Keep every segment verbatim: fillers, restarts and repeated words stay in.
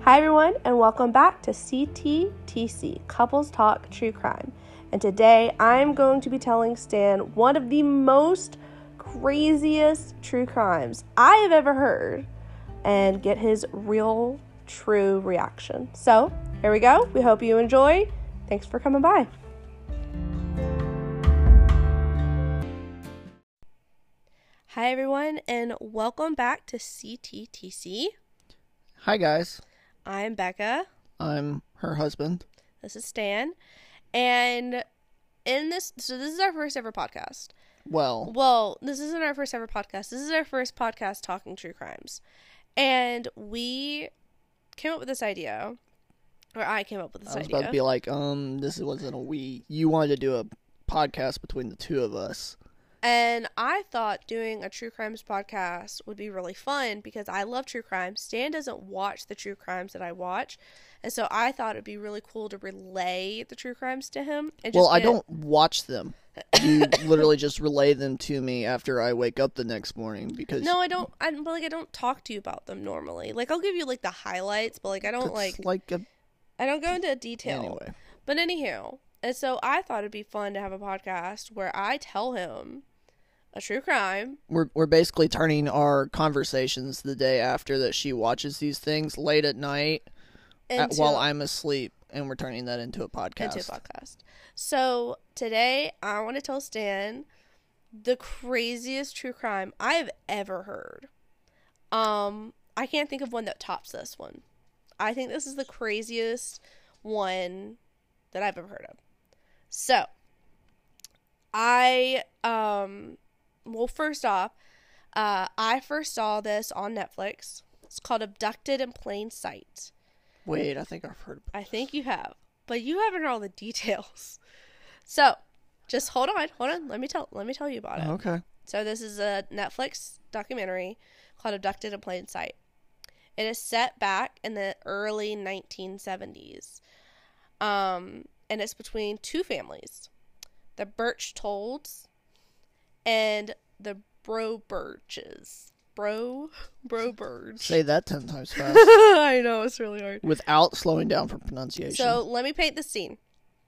Hi everyone, and welcome back to C T T C, Couples Talk True Crime. And today I'm going to be telling Stan one of the most craziest true crimes I have ever heard and get his real, true reaction. So, here we go. We hope you enjoy. Thanks for coming by. Hi everyone, and welcome back to C T T C. Hi guys. I'm Becca. I'm her husband. This is Stan. And in this, so this is our first ever podcast. Well. Well, this isn't our first ever podcast. This is our first podcast talking true crimes. And we came up with this idea, or I came up with this idea. I was idea. about to be like, um, this wasn't a we. You wanted to do a podcast between the two of us. And I thought doing a true crimes podcast would be really fun because I love true crimes. Stan doesn't watch the true crimes that I watch. And so I thought it'd be really cool to relay the true crimes to him. And just well, I don't watch them. You literally just relay them to me after I wake up the next morning because... No, I don't. I, but like, I don't talk to you about them normally. Like, I'll give you like the highlights, but like, I don't like... like a... I don't go into detail. Anyway. But anywho. And so I thought it'd be fun to have a podcast where I tell him a true crime. We're we're basically turning our conversations the day after that she watches these things late at night at, while I'm asleep, and we're turning that into a podcast. Into a podcast. So today I want to tell Stan the craziest true crime I have ever heard. Um, I can't think of one that tops this one. I think this is the craziest one that I've ever heard of. So, I, um, well, first off, uh, I first saw this on Netflix. It's called Abducted in Plain Sight. Wait, I think I've heard about I think you have, but you haven't heard all the details. So, just hold on, hold on. Let me tell, let me tell you about it. Okay. So, this is a Netflix documentary called Abducted in Plain Sight. It is set back in the early nineteen seventies. Um, and it's between two families, the Berchtolds and the Broberges. Bro, Broberge. Say that ten times fast. I know, it's really hard. Without slowing down for pronunciation. So, let me paint the scene.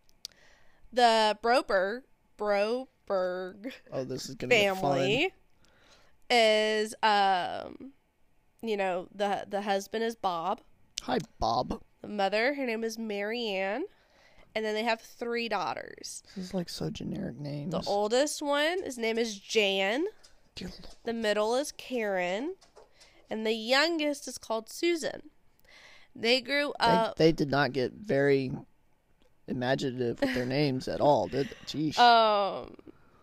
The Broberg, Broberg oh, this is gonna family be is, um, you know, the the husband is Bob. Hi, Bob. The mother, her name is Mary Ann. And then they have three daughters. This is like so generic names. The oldest one, his name is Jan. Dear Lord. The middle is Karen. And the youngest is called Susan. They grew up... They, they did not get very imaginative with their names at all, did they? Jeez. Um,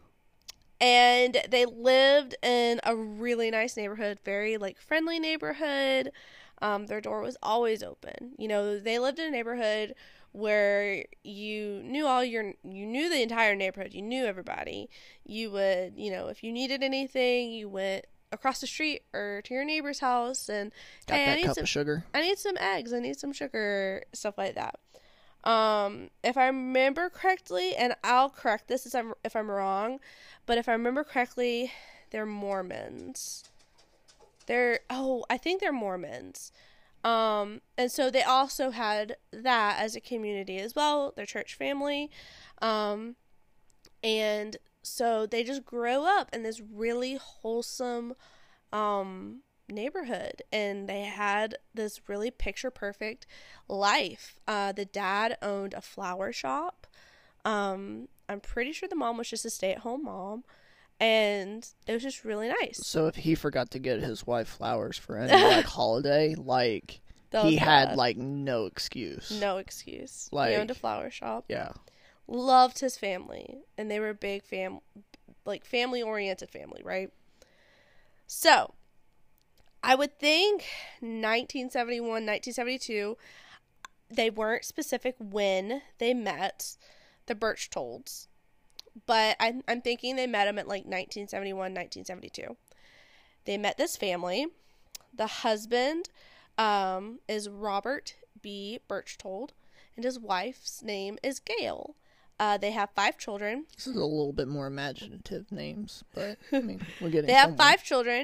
and they lived in a really nice neighborhood. Very, like, friendly neighborhood. Um, their door was always open. You know, they lived in a neighborhood where you knew all your, you knew the entire neighborhood, you knew everybody. You would, you know, if you needed anything, you went across the street or to your neighbor's house and, Got hey, that I need cup some, of sugar. I need some eggs, I need some sugar, stuff like that. Um, if I remember correctly, and I'll correct this if I'm, if I'm wrong, but if I remember correctly, they're Mormons. They're, oh, I think they're Mormons. Um, and so they also had that as a community as well, their church family. Um, and so they just grow up in this really wholesome, um, neighborhood. And they had this really picture perfect life. Uh, the dad owned a flower shop. Um, I'm pretty sure the mom was just a stay at home mom. And it was just really nice. So if he forgot to get his wife flowers for any, like, holiday, like, he had, bad. like, no excuse. No excuse. Like, he owned a flower shop. Yeah. Loved his family. And they were a big fam, like, family-oriented family, right? So, I would think nineteen seventy-one, nineteen seventy-two, they weren't specific when they met the Berchtolds. But I'm, I'm thinking they met him at like nineteen seventy-one, nineteen seventy-two. They met this family. The husband um, is Robert B. Berchtold, and his wife's name is Gail. Uh, they have five children. This is a little bit more imaginative names, but I mean, we're getting They have somewhere. five children.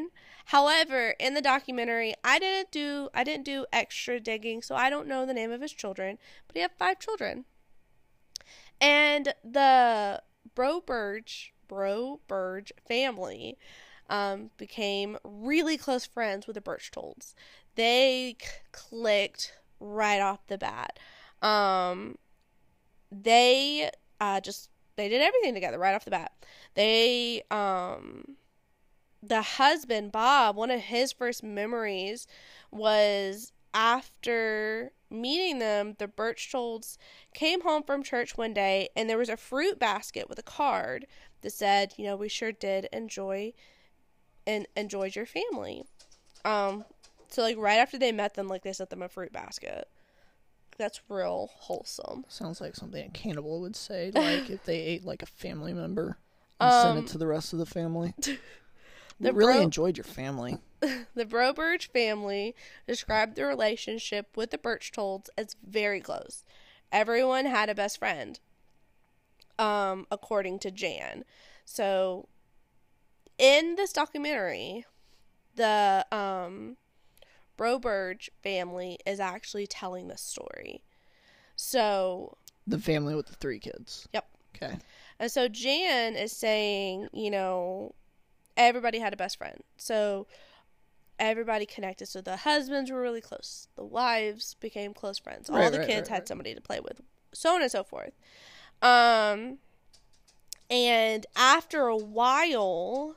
However, in the documentary, I didn't do I didn't do extra digging, so I don't know the name of his children, but he had five children. And the Broberge Broberge family um, became really close friends with the Berchtolds. They c- clicked right off the bat. Um, they uh, just they did everything together right off the bat. They um, the husband Bob, one of his first memories was after meeting them, the Berchtolds came home from church one day and there was a fruit basket with a card that said, you know, we sure did enjoy and enjoyed your family. Um, so like right after they met them, like they sent them a fruit basket. That's real wholesome. Sounds like something a cannibal would say, like if they ate like a family member and um, sent it to the rest of the family. We the really bro- enjoyed your family. The Broberge family described the relationship with the Berchtolds as very close. Everyone had a best friend, um, according to Jan. So, in this documentary, the um, Broberge family is actually telling this story. So, the family with the three kids. Yep. Okay. And so Jan is saying, you know, everybody had a best friend. So everybody connected. So the husbands were really close. The wives became close friends. All right, the right, kids right, had right. somebody to play with. So on and so forth. Um, and after a while,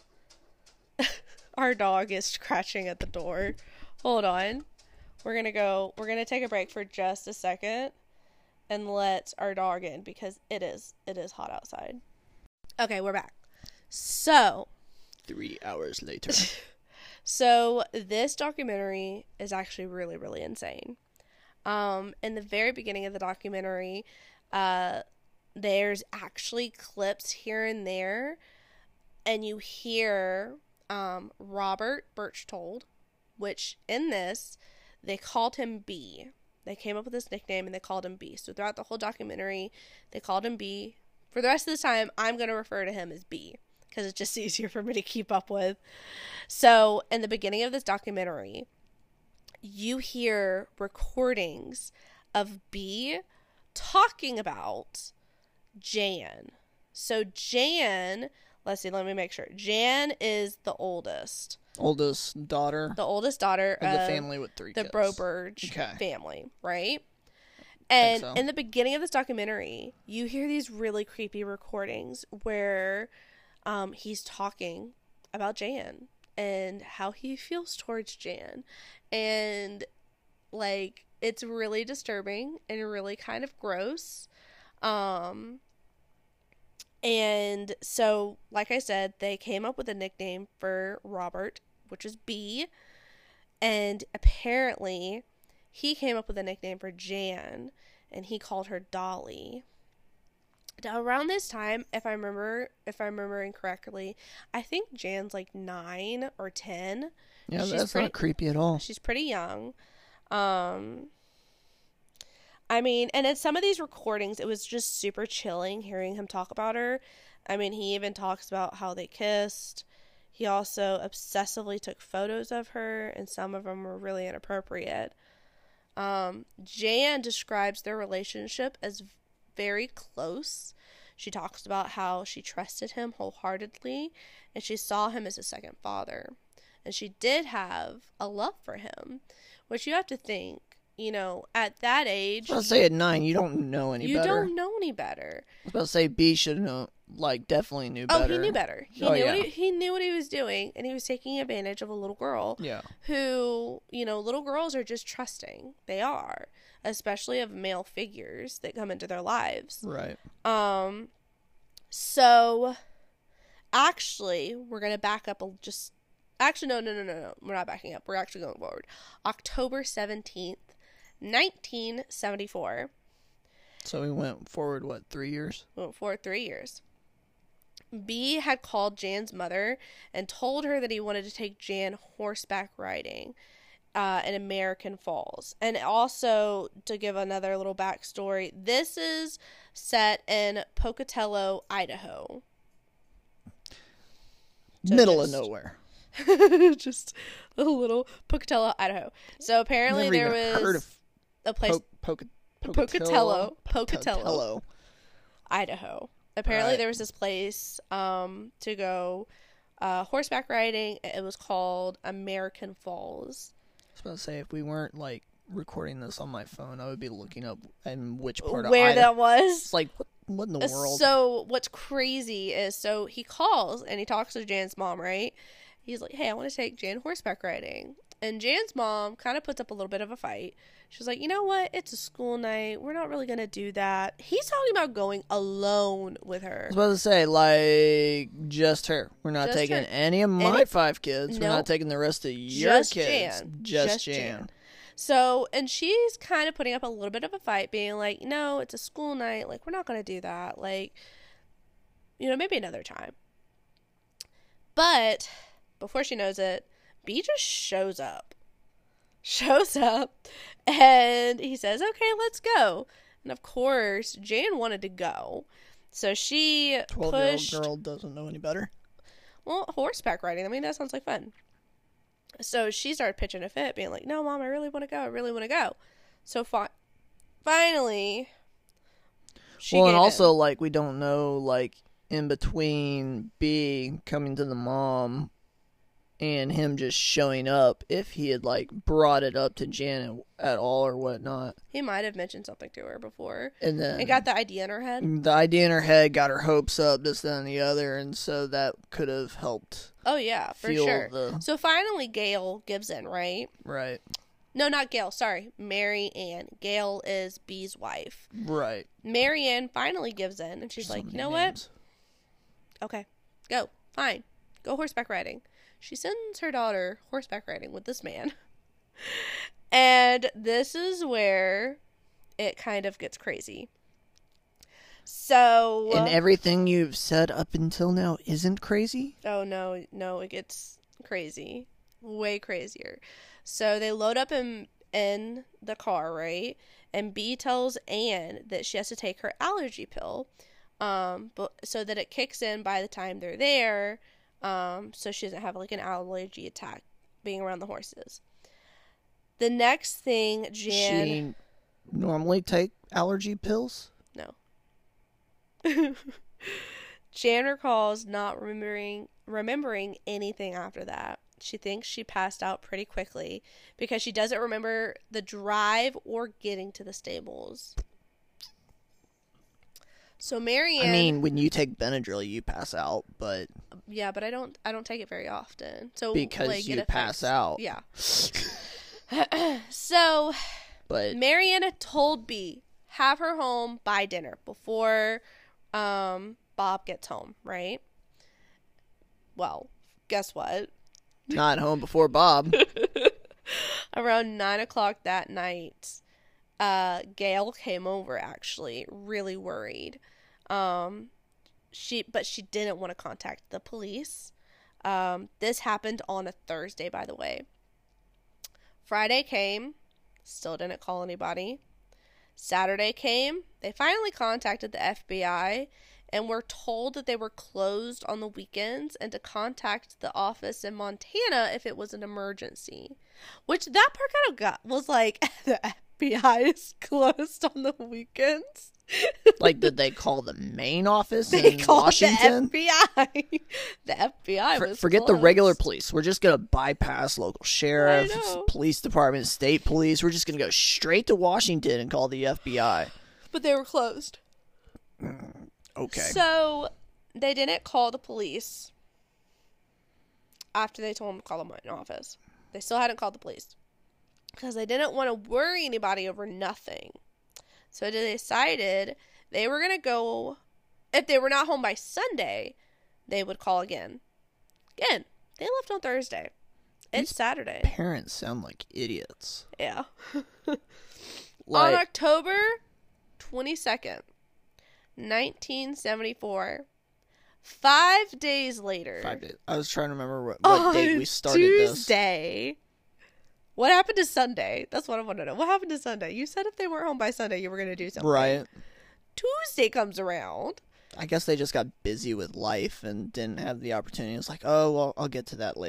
our dog is scratching at the door. Hold on. We're going to go, we're going to take a break for just a second and let our dog in because it is, it is hot outside. Okay, we're back. So, Three hours later. so this documentary is actually really, really insane. Um, in the very beginning of the documentary, uh, there's actually clips here and there, and you hear um, Robert Berchtold, which in this, they called him B. They came up with this nickname, and they called him B. So throughout the whole documentary, they called him B. For the rest of the time, I'm going to refer to him as B, because it's just easier for me to keep up with. So, in the beginning of this documentary, you hear recordings of B talking about Jan. So, Jan, let's see, let me make sure. Jan is the oldest. Oldest daughter. The oldest daughter of the of family with three the kids. Broberge Okay. family, right? And so. in the beginning of this documentary, you hear these really creepy recordings where um, he's talking about Jan and how he feels towards Jan. And, like, it's really disturbing and really kind of gross. Um, and so, like I said, they came up with a nickname for Robert, which is B. And apparently, he came up with a nickname for Jan, and he called her Dolly. Now, around this time, if I remember, if I'm remembering correctly, I think Jan's like nine or ten. Yeah, She's that's pretty, not creepy at all. She's pretty young. Um, I mean, and in some of these recordings, it was just super chilling hearing him talk about her. I mean, he even talks about how they kissed. He also obsessively took photos of her, and some of them were really inappropriate. Um, Jan describes their relationship as very close. She talks about how she trusted him wholeheartedly, and she saw him as a second father. And she did have a love for him, which you have to think, you know, at that age. I was about to say at nine, you don't know any you better. You don't know any better. I was about to say B should know, like, definitely knew Oh, better. he knew better. He oh, knew yeah. what he, he knew what he was doing, and he was taking advantage of a little girl. Yeah. Who, you know, little girls are just trusting. They are, especially of male figures that come into their lives. Right. Um. So, actually, we're gonna back up a, just. Actually, no, no, no, no, no. We're not backing up. We're actually going forward. October seventeenth, nineteen seventy-four. So we went forward, what, three years? We went forward three years. B had called Jan's mother and told her that he wanted to take Jan horseback riding uh, in American Falls. And also, to give another little backstory, this is set in Pocatello, Idaho. So Middle just, of nowhere. Just a little Pocatello, Idaho. So apparently Never there even heard was of a place Po- Poca- Pocatello, Pocatello, Pocatello. Idaho. Apparently Right. there was this place um to go uh horseback riding. It was called American Falls. I was about to say, if we weren't like recording this on my phone, I would be looking up in which part of Where Idaho. that was. It's like, what, what in the world? So what's crazy is, so he calls and he talks to Jan's mom, right? He's like, hey, I want to take Jan horseback riding. And Jan's mom kind of puts up a little bit of a fight. She's like, you know what? It's a school night. We're not really going to do that. He's talking about going alone with her. I was about to say, like, just her. We're not Just taking her. any of my Any- five kids. We're Nope. not taking the rest of your Just kids. Jan. Just, Just Jan. Jan. So, and she's kind of putting up a little bit of a fight, being like, no, it's a school night. Like, we're not going to do that. Like, you know, maybe another time. But before she knows it, B just shows up. Shows up. And he says, okay, let's go. And of course, Jan wanted to go. So she twelve-year-old pushed. girl doesn't know any better. Well, horseback riding. I mean, that sounds like fun. So she started pitching a fit, being like, no, Mom, I really want to go. I really want to go. So fi- finally, she well, and gave also, in. like, we don't know, like, in between B coming to the mom and him just showing up, if he had, like, brought it up to Janet at all or whatnot. He might have mentioned something to her before. And then And got the idea in her head. the idea in her head got her hopes up, this, that, and the other, and so that could have helped. Oh, yeah, for Feel sure. the- So finally, Gail gives in, right? Right. No, not Gail. Sorry. Mary Ann. Gail is B's wife. Right. Mary Ann finally gives in, and she's So like, many you know names. what? Okay, go. Fine. Go horseback riding. She sends her daughter horseback riding with this man. And this is where it kind of gets crazy. So. And everything you've said up until now isn't crazy? Oh, no, no, it gets crazy. Way crazier. So they load up in, in the car, right? And B tells Anne that she has to take her allergy pill, um, but so that it kicks in by the time they're there, um, so she doesn't have like an allergy attack being around the horses. The next thing, Jan. She normally take allergy pills? No. Jan recalls not remembering remembering anything after that. She thinks she passed out pretty quickly because she doesn't remember the drive or getting to the stables. So Marianne, I mean, when you take Benadryl, you pass out, but yeah, but I don't I don't take it very often. So because like, you it pass affects- out. Yeah. So But Marianne told B, have her home by dinner before um, Bob gets home, right? Well, guess what? not home before Bob. Around nine o'clock that night, uh, Gail came over, actually, really worried. Um, she, but she didn't want to contact the police. Um, this happened on a Thursday, by the way. Friday came, still didn't call anybody. Saturday came, they finally contacted the F B I and were told that they were closed on the weekends and to contact the office in Montana if it was an emergency. Which that part kind of got was like, the F B I is closed on the weekends. Like, did they call the main office They in called Washington? the F B I. The F B I For- was forget the closed. regular police. We're just gonna bypass local sheriffs, know. police department, state police. We're just gonna go straight to Washington and call the F B I. But they were closed. Okay. So they didn't call the police after they told them to call the main office. They still hadn't called the police because they didn't want to worry anybody over nothing. So they decided they were going to go, if they were not home by Sunday, they would call again. Again, they left on Thursday. It's These Saturday. Parents sound like idiots. Yeah. Like, On October twenty-second, nineteen seventy-four, five days later. five days. I was trying to remember what, what on date we started this. Tuesday. What happened to Sunday? That's what I want to know. What happened to Sunday? You said if they weren't home by Sunday, you were going to do something. Right. Tuesday comes around. I guess they just got busy with life and didn't have the opportunity. It's like, oh, well, I'll get to that later.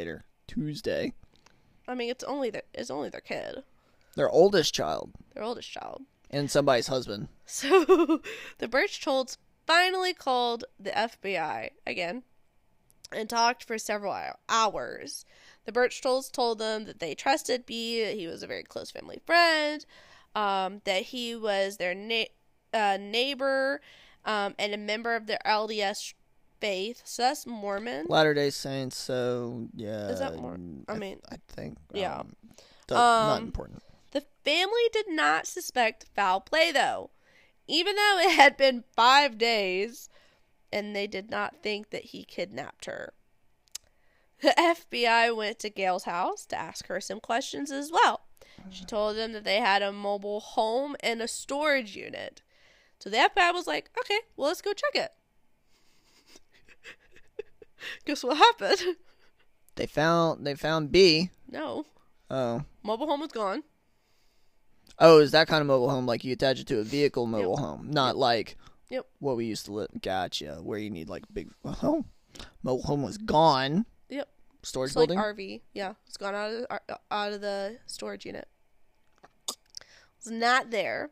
Tuesday. I mean, it's only their, it's only their kid, Their oldest child. their oldest child. And somebody's husband. So the Birchtolds finally called the F B I again and talked for several hours. The Birchtolds told them that they trusted B, he was a very close family friend, um, that he was their na- uh, neighbor, um, and a member of their L D S faith. So that's Mormon. Latter-day Saints, so yeah. Is that more? I mean, I think. yeah. Um, th- not Um, important. The family did not suspect foul play, though, even though it had been five days, and they did not think that he kidnapped her. The F B I went to Gail's house to ask her some questions as well. She told them that they had a mobile home and a storage unit. So the F B I was like, okay, well, let's go check it. Guess what happened? They found they found B. No. Oh. Mobile home was gone. Oh, is that kind of mobile home like you attach it to a vehicle mobile Yep. home, not Yep. like Yep. what we used to live. Gotcha. Where you need like big home. Mobile home was gone. Yep. Storage It's like building. R V. Yeah. It's gone out of the, out of the storage unit. It's not there.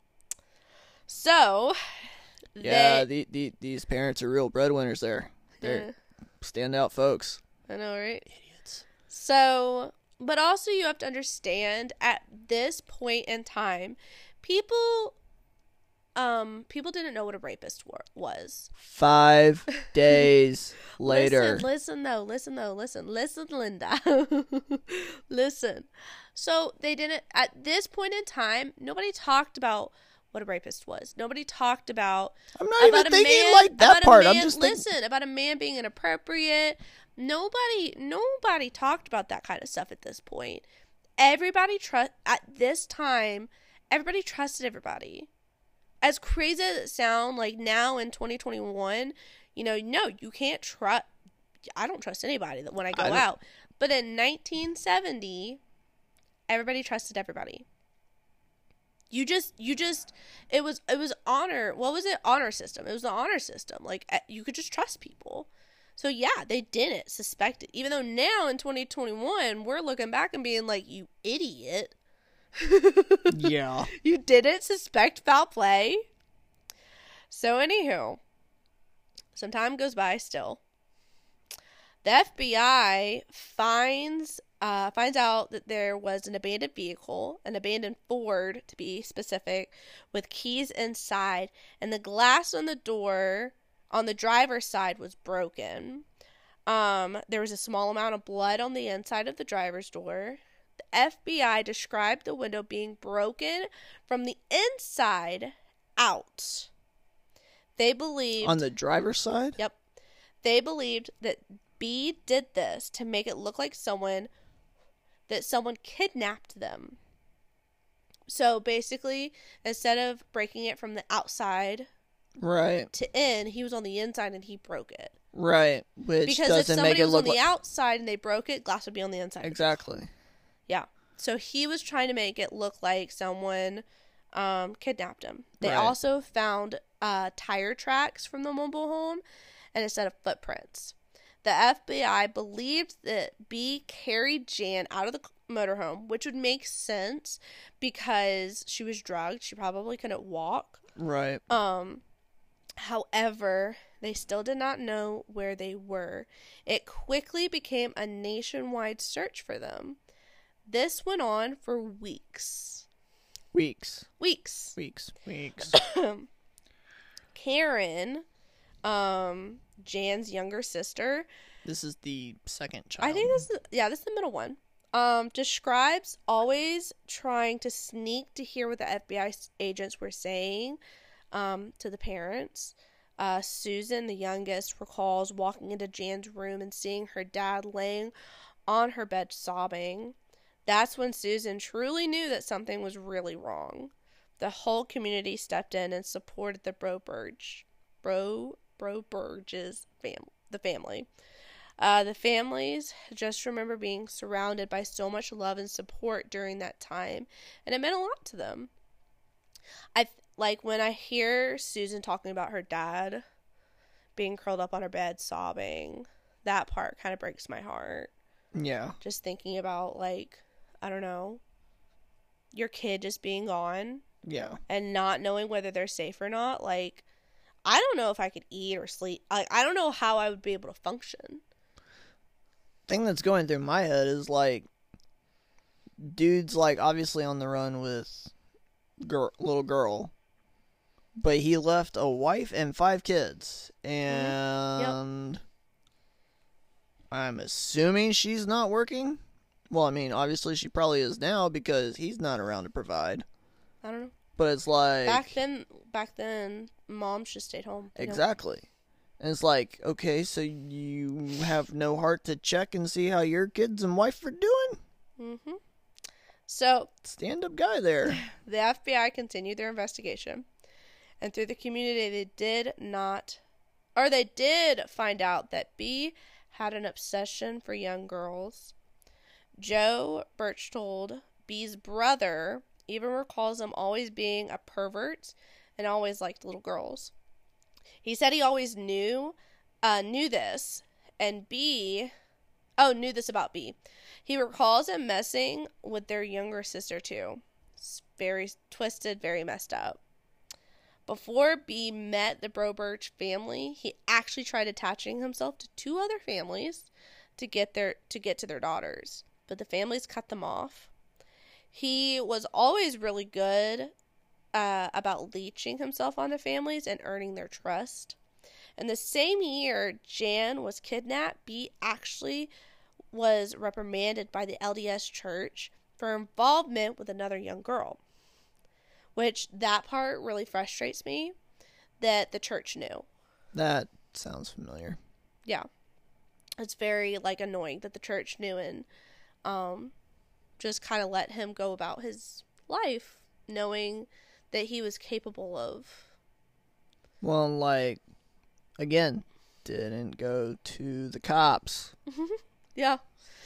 So, yeah, they, the, the, these parents are real breadwinners there. They're uh, standout folks. I know, right? Idiots. So, but also you have to understand at this point in time, people, um, people didn't know what a rapist war- was. Five days later. Listen, listen though, listen though, listen, listen, Linda. Listen. So they didn't, at this point in time, nobody talked about what a rapist was. Nobody talked about I'm not about even a thinking man, like that about a part. man, I'm just thinking. listen, about a man being inappropriate. Nobody, nobody talked about that kind of stuff at this point. Everybody trust at this time. Everybody trusted everybody. As crazy as it sounds, like now in twenty twenty-one, you know, no, you can't trust. I don't trust anybody that when I go I don't- out. But in nineteen seventy, everybody trusted everybody. You just, you just, it was, it was honor. What was it? Honor system. It was the honor system. Like eh, you could just trust people. So yeah, they didn't suspect it. Even though now in twenty twenty-one, we're looking back and being like, you idiot. Yeah. You didn't suspect foul play. So anywho, some time goes by still. The F B I finds uh, finds out that there was an abandoned vehicle, an abandoned Ford to be specific, with keys inside, and the glass on the door on the driver's side was broken. Um, there was a small amount of blood on the inside of the driver's door. The F B I described the window being broken from the inside out. They believed On the driver's side? Yep. They believed that B did this to make it look like someone that someone kidnapped them. So basically, instead of breaking it from the outside Right. to in, he was on the inside and he broke it. Right. Which Because if doesn't make somebody it was look on the like. outside and they broke it, glass would be on the inside. Exactly. Yeah. So he was trying to make it look like someone um, kidnapped him. They Right. also found uh, tire tracks from the mobile home and a set of footprints. The F B I believed that B carried Jan out of the motorhome, which would make sense because she was drugged. She probably couldn't walk. Right. Um, however, they still did not know where they were. It quickly became a nationwide search for them. This went on for weeks. Weeks. Weeks. Weeks. Weeks. Karen, um, Jan's younger sister, This is the second child. I think this is, yeah, this is the middle one, um, describes always trying to sneak to hear what the F B I agents were saying, um, to the parents. Uh, Susan, the youngest, recalls walking into Jan's room and seeing her dad laying on her bed sobbing. That's when Susan truly knew that something was really wrong. The whole community stepped in and supported the Broberge, Bro, Broberges fam- the family. Uh, the families just remember being surrounded by so much love and support during that time, and it meant a lot to them. I like when I hear Susan talking about her dad being curled up on her bed sobbing. That part kind of breaks my heart. Yeah. Just thinking about, like, I don't know, your kid just being gone. Yeah. And not knowing whether they're safe or not. Like, I don't know if I could eat or sleep. Like, I don't know how I would be able to function. Thing that's going through my head is, like, dude's, like, obviously on the run with girl, little girl. But he left a wife and five kids. And mm-hmm. Yep. I'm assuming she's not working. Well, I mean, obviously she probably is now because he's not around to provide. I don't know. But it's like... Back then, back then, moms just stayed home. Exactly. Know? And it's like, okay, so you have no heart to check and see how your kids and wife are doing? Mm-hmm. So... Stand-up guy there. The F B I continued their investigation. And through the community, they did not... Or they did find out that B had an obsession for young girls. Joe Berchtold, B's brother, even recalls him always being a pervert and always liked little girls. He said he always knew uh, knew this, and B, oh, knew this about B. He recalls him messing with their younger sister, too. It's very twisted, very messed up. Before B met the Broberch family, he actually tried attaching himself to two other families to get their to get to their daughters, but the families cut them off. He was always really good uh, about leeching himself onto families and earning their trust. In the same year Jan was kidnapped, B actually was reprimanded by the L D S Church for involvement with another young girl. Which, that part really frustrates me, that the church knew. That sounds familiar. Yeah. It's very, like, annoying that the church knew and um, just kind of let him go about his life, knowing that he was capable of. Well, like, again, didn't go to the cops. Yeah.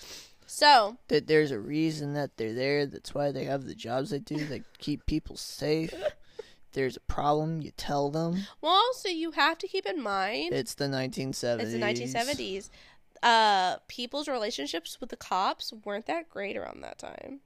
So. That there's a reason that they're there. That's why they have the jobs they do. They keep people safe. If there's a problem, you tell them. Well, also, you have to keep in mind. It's the nineteen seventies. It's the nineteen seventies. Uh, people's relationships with the cops weren't that great around that time.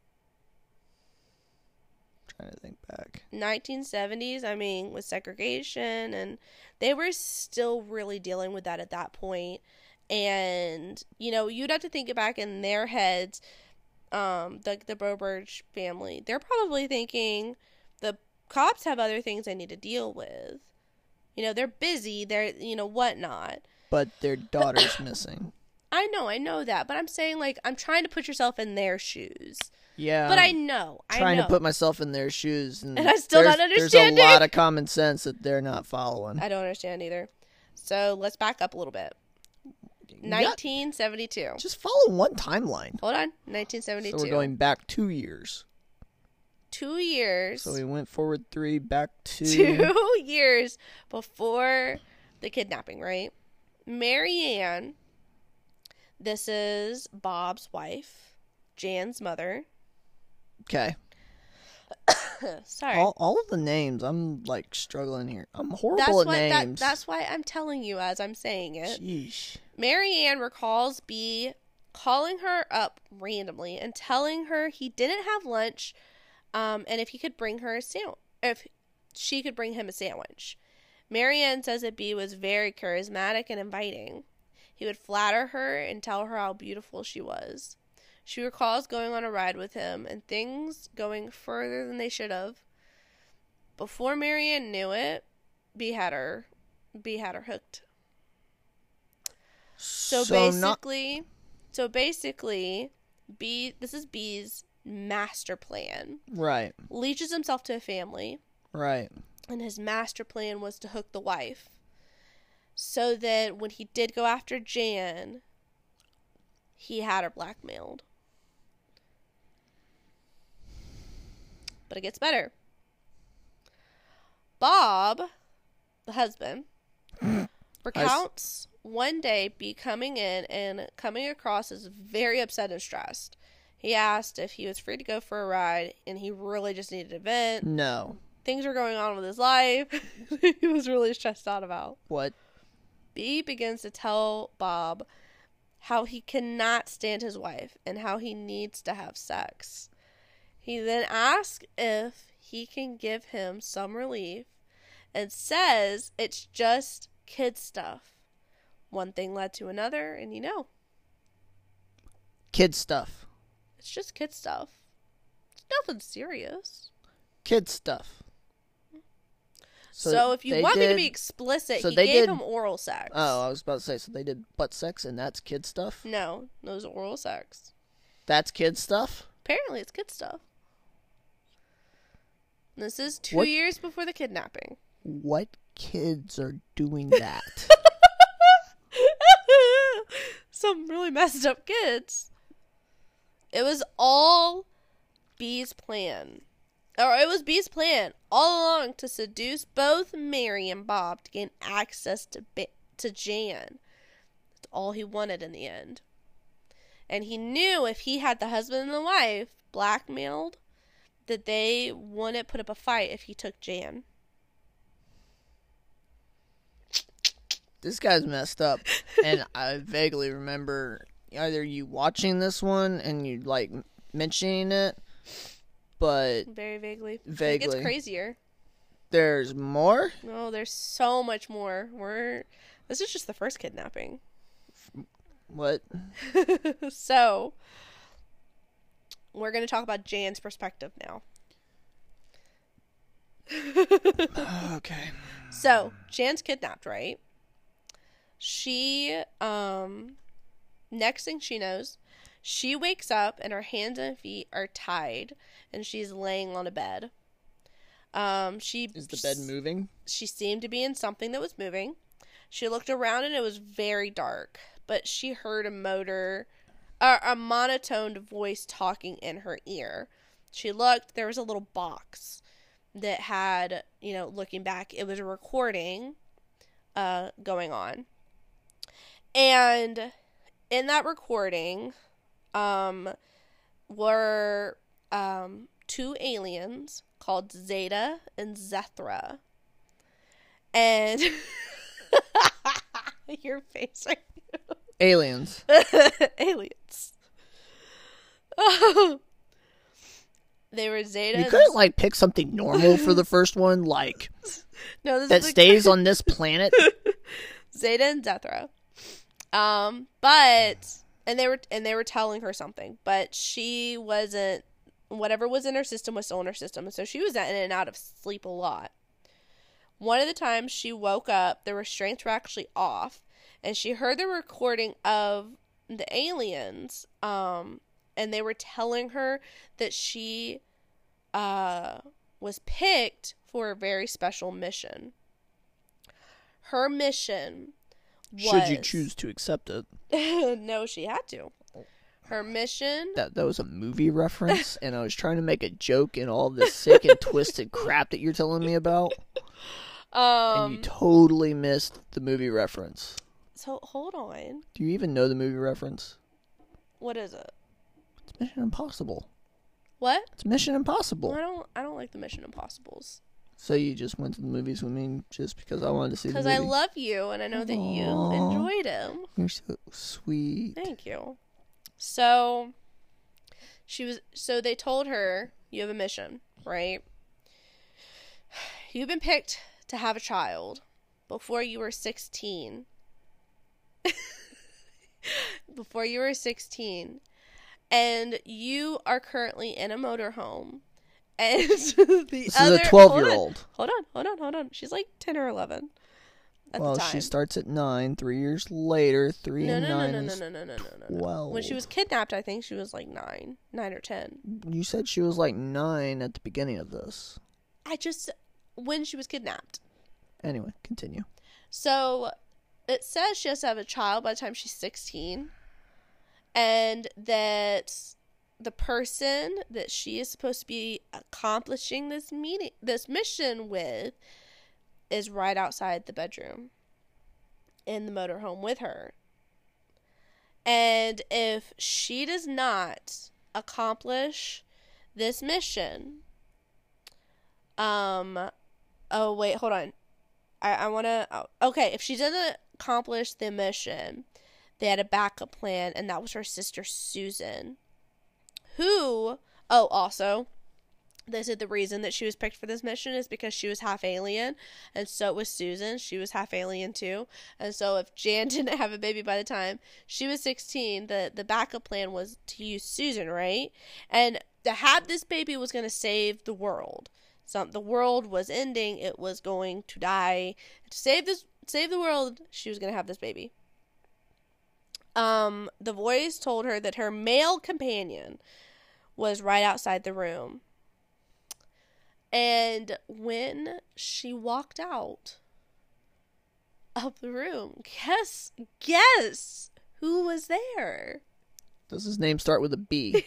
Trying to think back. nineteen seventies, I mean, with segregation, and they were still really dealing with that at that point. And, you know, you'd have to think it back in their heads, um, the, the Broberch family. They're probably thinking the cops have other things they need to deal with. You know, they're busy, they're, you know, whatnot. But their daughter's missing. I know, I know that. But I'm saying, like, I'm trying to put yourself in their shoes. Yeah. But I know, I trying know. to put myself in their shoes. And, and I'm still not understanding. There's a lot of common sense that they're not following. I don't understand either. So, let's back up a little bit. nineteen seventy-two. Just follow one timeline. Hold on. nineteen seventy-two. So we're going back two years. Two years. So we went forward three, back two. Two years before the kidnapping, right? Marianne, this is Bob's wife, Jan's mother. Okay. Sorry. All, all of the names, I'm like struggling here. I'm horrible that's at what, names. That, that's why I'm telling you as I'm saying it. Sheesh. Marianne recalls B calling her up randomly and telling her he didn't have lunch, um, and if he could bring her a sandwich, if she could bring him a sandwich. Marianne says that B was very charismatic and inviting. He would flatter her and tell her how beautiful she was. She recalls going on a ride with him and things going further than they should have. Before Marianne knew it, B had her, B had her hooked. So, so basically, not... so basically, B, this is B's master plan. Right. Leeches himself to a family. Right. And his master plan was to hook the wife. So that when he did go after Jan, he had her blackmailed. But it gets better. Bob, the husband, recounts one day B coming in and coming across as very upset and stressed. He asked if he was free to go for a ride, and he really just needed a vent. No. Things were going on with his life. He was really stressed out about. What? B begins to tell Bob how he cannot stand his wife and how he needs to have sex. He then asks if he can give him some relief and says it's just kid stuff. One thing led to another, and you know. Kid stuff. It's just kid stuff. It's nothing serious. Kid stuff. So, so if you want did, me to be explicit, so he they gave did, him oral sex. Oh, I was about to say, so they did butt sex and that's kid stuff? No, it was oral sex. That's kid stuff? Apparently it's kid stuff. This is two what, years before the kidnapping. What kids are doing that? Some really messed up kids. It was all B's plan. Or it was B's plan all along to seduce both Mary and Bob to gain access to ba- to Jan. That's all he wanted in the end. And he knew if he had the husband and the wife blackmailed, that they wouldn't put up a fight if he took Jan. This guy's messed up. And I vaguely remember either you watching this one and you like mentioning it, but very vaguely. Vaguely. It gets crazier. There's more? No, there's so much more. We're this is just the first kidnapping. What? So, we're going to talk about Jan's perspective now. Okay. So, Jan's kidnapped, right? She, um, next thing she knows, she wakes up and her hands and feet are tied and she's laying on a bed. Um, she Is the bed moving? She seemed to be in something that was moving. She looked around and it was very dark, but she heard a motor, uh, a monotoned voice talking in her ear. She looked, there was a little box that had, you know, looking back, it was a recording uh, going on. And in that recording um, were um, two aliens called Zeta and Zethra. And your face right now. Aliens. Aliens. Oh. They were Zeta. You couldn't like pick something normal for the first one, like no, this that is stays on this planet. Zeta and Zethra. Um, but and they were and they were telling her something, but she wasn't. Whatever was in her system was still in her system, and so she was in and out of sleep a lot. One of the times she woke up, the restraints were actually off, and she heard the recording of the aliens, um, and they were telling her that she uh, was picked for a very special mission. Her mission was... Should you choose to accept it. No, she had to. Her mission... That that was a movie reference, and I was trying to make a joke in all this sick and twisted crap that you're telling me about. Um, and you totally missed the movie reference. So, hold on. Do you even know the movie reference? What is it? It's Mission Impossible. What? It's Mission Impossible. Well, I don't I don't like the Mission Impossibles. So you just went to the movies with me just because I wanted to see the movie? Because I love you, and I know that Aww. you enjoyed them. You're so sweet. Thank you. So, she was. So they told her, you have a mission, right? You've been picked to have a child before you were sixteen. Before you were sixteen. And you are currently in a motorhome. And the this other... is a twelve-year-old. Hold on, hold on, hold on. She's like ten or eleven at well, the time. she starts at nine. Three years later, three no, and no, nine no, no, is no, no, no, no, no, no. twelve. When she was kidnapped, I think she was like nine. Nine or ten. You said she was like nine at the beginning of this. I just... When she was kidnapped. Anyway, continue. So, it says she has to have a child by the time she's sixteen. And that the person that she is supposed to be accomplishing this meeting, this mission with, is right outside the bedroom in the motorhome with her. And if she does not accomplish this mission, um, oh wait, hold on. I, I want to, oh, okay, if she doesn't accomplish the mission, they had a backup plan, and that was her sister Susan, who, oh, also, they said the reason that she was picked for this mission is because she was half alien, and so was Susan. She was half alien too. And so if Jan didn't have a baby by the time she was sixteen, the, the backup plan was to use Susan, right? And to have this baby was going to save the world. So the world was ending. It was going to die. To save this, save the world, she was going to have this baby. Um, the voice told her that her male companion was right outside the room. And when she walked out of the room, guess, guess who was there? Does his name start with a B?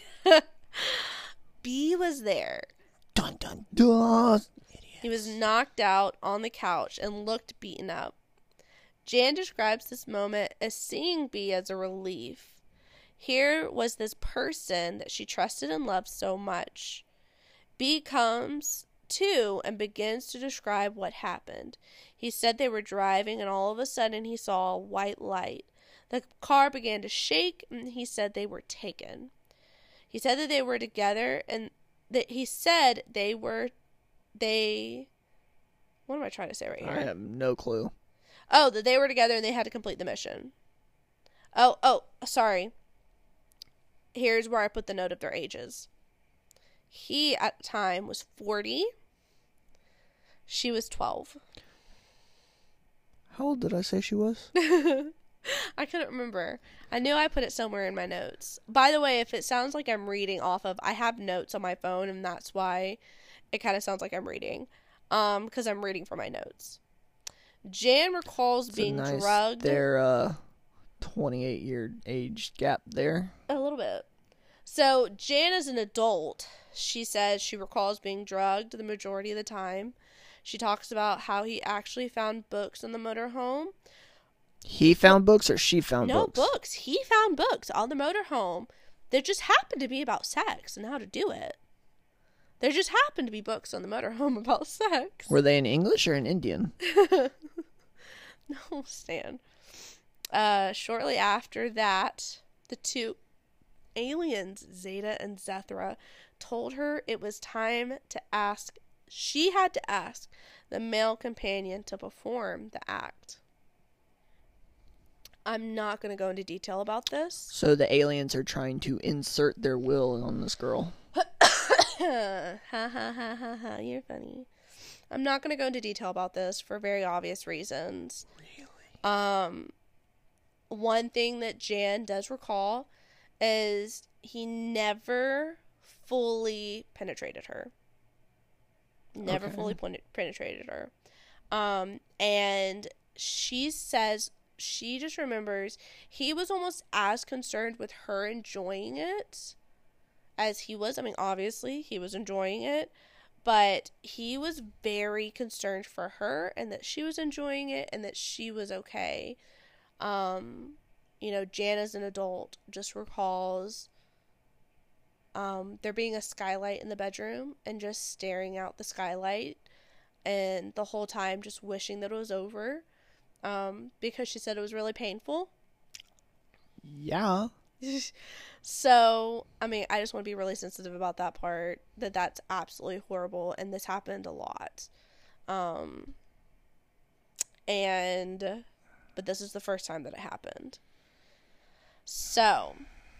B was there. Dun dun dun. He was knocked out on the couch and looked beaten up. Jan describes this moment as seeing B as a relief. Here was this person that she trusted and loved so much. B comes to and begins to describe what happened. He said they were driving and all of a sudden he saw a white light. The car began to shake and he said they were taken. He said that they were together and that he said they were, they, what am I trying to say right here? I have no clue. Oh, that they were together and they had to complete the mission. Oh, oh, sorry. Here's where I put the note of their ages. He, at the time, was forty. She was twelve. How old did I say she was? I couldn't remember. I knew I put it somewhere in my notes. By the way, if it sounds like I'm reading off of, I have notes on my phone, and that's why it kind of sounds like I'm reading. Um, because I'm reading from my notes. Jan recalls It's being a nice, drugged. Their uh, twenty-eight year age gap there. A little bit. So, Jan is an adult. She says she recalls being drugged the majority of the time. She talks about how he actually found books in the motorhome. He found books or she found no, books? No, books. He found books on the motorhome that just happened to be about sex and how to do it. There just happened to be books on the motorhome about sex. Were they in English or in Indian? No, Stan. Uh, shortly after that, the two aliens, Zeta and Zethra, told her it was time to ask, she had to ask the male companion to perform the act. I'm not going to go into detail about this. So the aliens are trying to insert their will on this girl. Ha ha ha ha ha, you're funny. I'm not going to go into detail about this for very obvious reasons. Really? Um, one thing that Jan does recall is he never fully penetrated her. Never okay. fully pen- penetrated her. Um, and she says she just remembers he was almost as concerned with her enjoying it as he was. I mean, obviously, he was enjoying it, but he was very concerned for her and that she was enjoying it and that she was okay. Um, you know, Jan as an adult just recalls um, there being a skylight in the bedroom and just staring out the skylight and the whole time just wishing that it was over um, because she said it was really painful. Yeah. So, I mean, I just want to be really sensitive about that part, that that's absolutely horrible, and this happened a lot. Um, and, but this is the first time that it happened. So,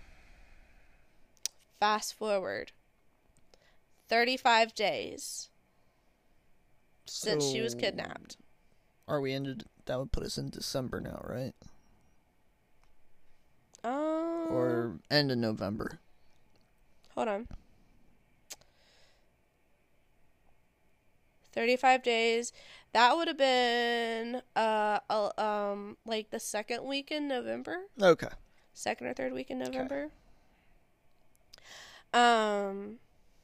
fast forward, thirty-five days so, since she was kidnapped. Are we ended, that would put us in December now, right? Um, or end of November. Hold on. thirty-five days. That would have been uh, uh um like the second week in November. Okay. Second or third week in November. Okay. Um.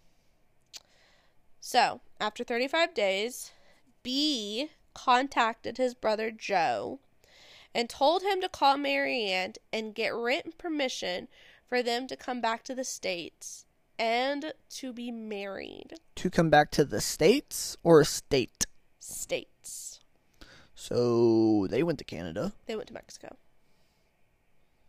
So, after thirty-five days, B contacted his brother Joe and told him to call Marianne and get written permission for them to come back to the States and to be married. To come back to the States or a state? States. So they went to Canada. They went to Mexico.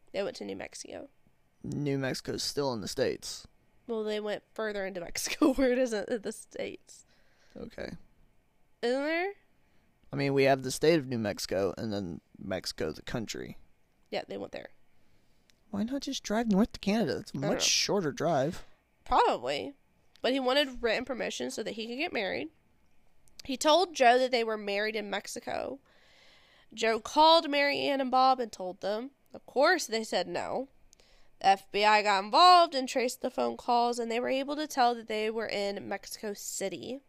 They went to New Mexico. New Mexico's still in the States. Well, they went further into Mexico where it isn't in the States. Okay. Isn't there? I mean, we have the state of New Mexico, and then Mexico, the country. Yeah, they went there. Why not just drive north to Canada? It's a I don't much know. shorter drive. Probably. But he wanted written permission so that he could get married. He told Joe that they were married in Mexico. Joe called Mary Ann and Bob and told them. Of course, they said no. The F B I got involved and traced the phone calls, and they were able to tell that they were in Mexico City.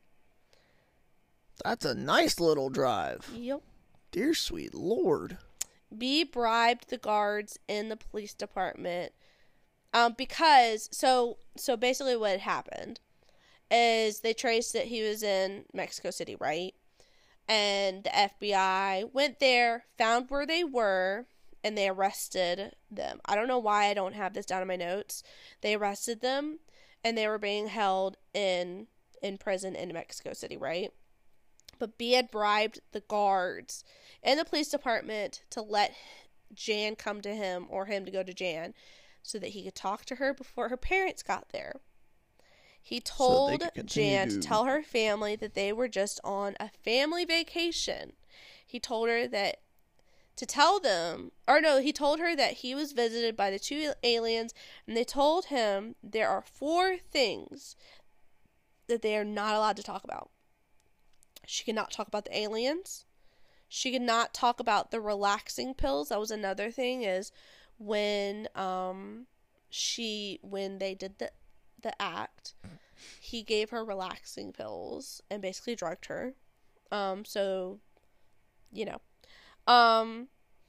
That's a nice little drive. Yep. Dear sweet Lord. B bribed the guards in the police department um, because, so so basically what had happened is they traced that he was in Mexico City, right? And the F B I went there, found where they were, and they arrested them. I don't know why I don't have this down in my notes. They arrested them, and they were being held in in prison in Mexico City, right? But B had bribed the guards in the police department to let Jan come to him, or him to go to Jan, so that he could talk to her before her parents got there. He told could continue Jan to to- tell her family that they were just on a family vacation. He told her that to tell them, or no, he told her that he was visited by the two aliens, and they told him there are four things that they are not allowed to talk about. She could not talk about the aliens. She could not talk about the relaxing pills. That was another thing, is when um she when they did the the act, he gave her relaxing pills and basically drugged her. Um so you know. Um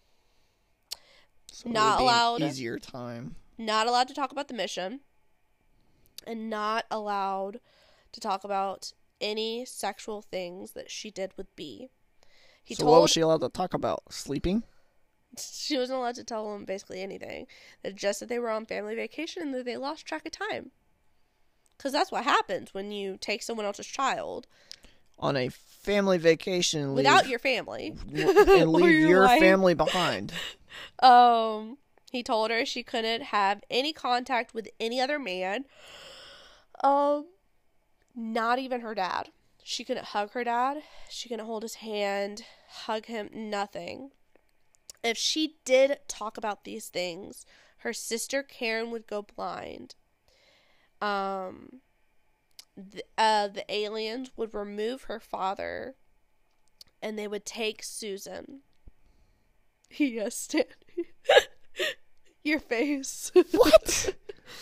So it Not would be an allowed. Easier time. Not allowed to talk about the mission, and not allowed to talk about any sexual things that she did with B. He so told what was she allowed to talk about? Sleeping? she wasn't allowed to tell him basically anything. That just that they were on family vacation and that they lost track of time. Because that's what happens when you take someone else's child On a family vacation and without leave, your family. and Or leave your wife. family behind. Um, he told her she couldn't have any contact with any other man. Um, not even her dad. She couldn't hug her dad. She couldn't hold his hand, hug him, nothing. If she did talk about these things, her sister Karen would go blind. Um, the, uh, the aliens would remove her father, and they would take Susan. Yes, Stan. Your face. What?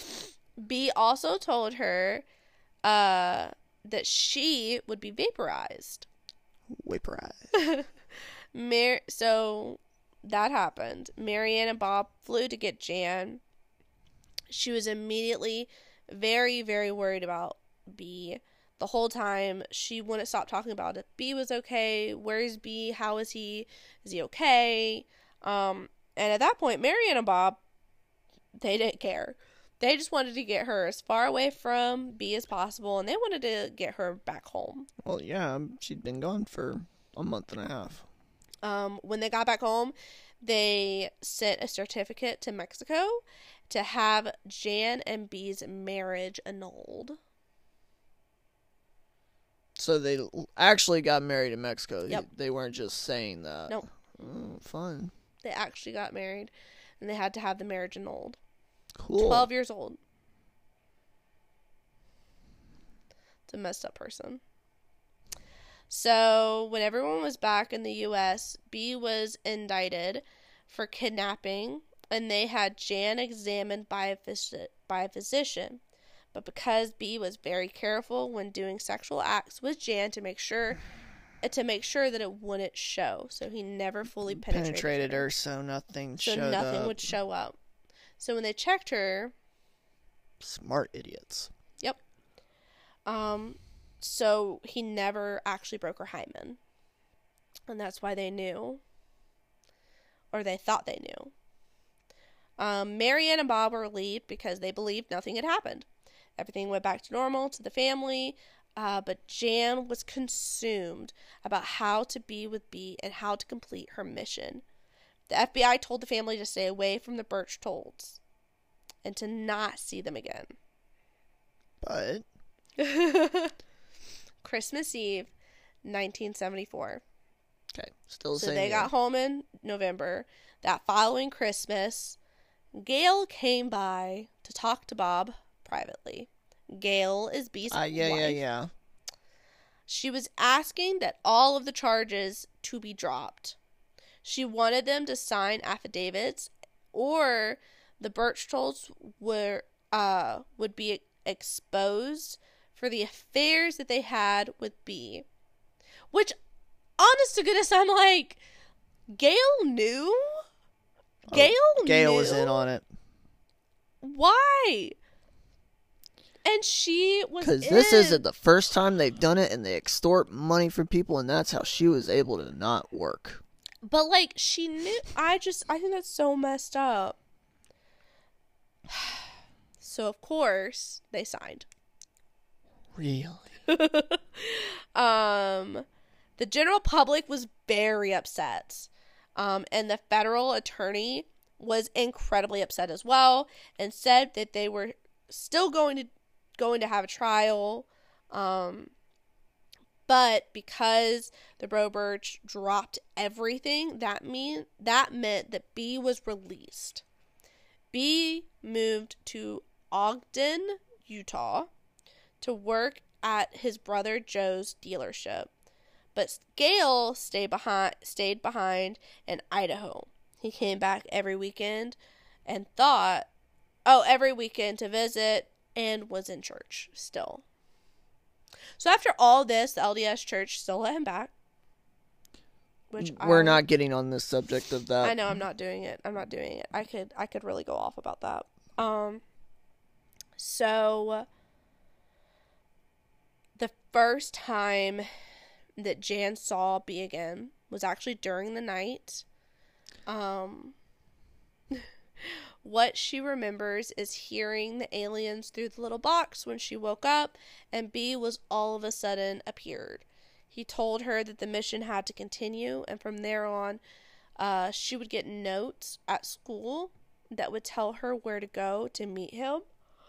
B also told her uh, that she would be vaporized. Vaporize. Mar- so that happened. Marianne and Bob flew to get Jan. She was immediately very, very worried about B. The whole time, she wouldn't stop talking about it. B was okay. Where's B? How is he? Is he okay? Um, and at that point, Marianne and Bob, they didn't care. They just wanted to get her as far away from B as possible, and they wanted to get her back home. Well, yeah, she'd been gone for a month and a half. Um, when they got back home, they sent a certificate to Mexico to have Jan and B's marriage annulled. So they l- actually got married in Mexico. Yep. They weren't just saying that. Nope. Oh, fun. They actually got married, and they had to have the marriage annulled. Cool. twelve years old. It's a messed up person. So, when everyone was back in the U S, B was indicted for kidnapping, and they had Jan examined by a, phys- by a physician. But because B was very careful when doing sexual acts with Jan to make sure to make sure that it wouldn't show, so he never fully penetrated, Penetrated her. her, so nothing So showed nothing up. would show up. So when they checked her, Smart idiots. Um, so he never actually broke her hymen. And that's why they knew. Or they thought they knew. Um, Marianne and Bob were relieved because they believed nothing had happened. Everything went back to normal to the family. Uh, but Jan was consumed about how to be with B and how to complete her mission. The F B I told the family to stay away from the Berchtolds and to not see them again. But Christmas Eve, nineteen seventy-four. Okay, still the so same they year. got home in November. That following Christmas, Gail came by to talk to Bob privately. Gail is Bee's Uh, yeah, wife. yeah, yeah. She was asking that all of the charges to be dropped. She wanted them to sign affidavits, or the Berchtolds were uh would be exposed for the affairs that they had with Bee. Which, honest to goodness, I'm like, Gail knew? Gail oh, Gail knew? was in on it. Why? And she was in. Because this isn't the first time they've done it, and they extort money from people, and that's how she was able to not work. But, like, she knew. I just, I think that's so messed up. So, of course, they signed. Really? um, the general public was very upset. Um, and the federal attorney was incredibly upset as well, and said that they were still going to going to have a trial. Um, but because the Roberts dropped everything, that mean that meant that Bee was released. Bee moved to Ogden, Utah, to work at his brother Joe's dealership. But Gail stayed behind, stayed behind in Idaho. He came back every weekend and thought, oh, every weekend to visit, and was in church still. So after all this, the L D S church still let him back. Which We're I, not getting on this subject of that. I know I'm not doing it. I'm not doing it. I could I could really go off about that. Um. So the first time that Jan saw Bee again was actually during the night. Um. What she remembers is hearing the aliens through the little box when she woke up, and Bee was all of a sudden appeared. He told her that the mission had to continue, and from there on, uh, she would get notes at school that would tell her where to go to meet him.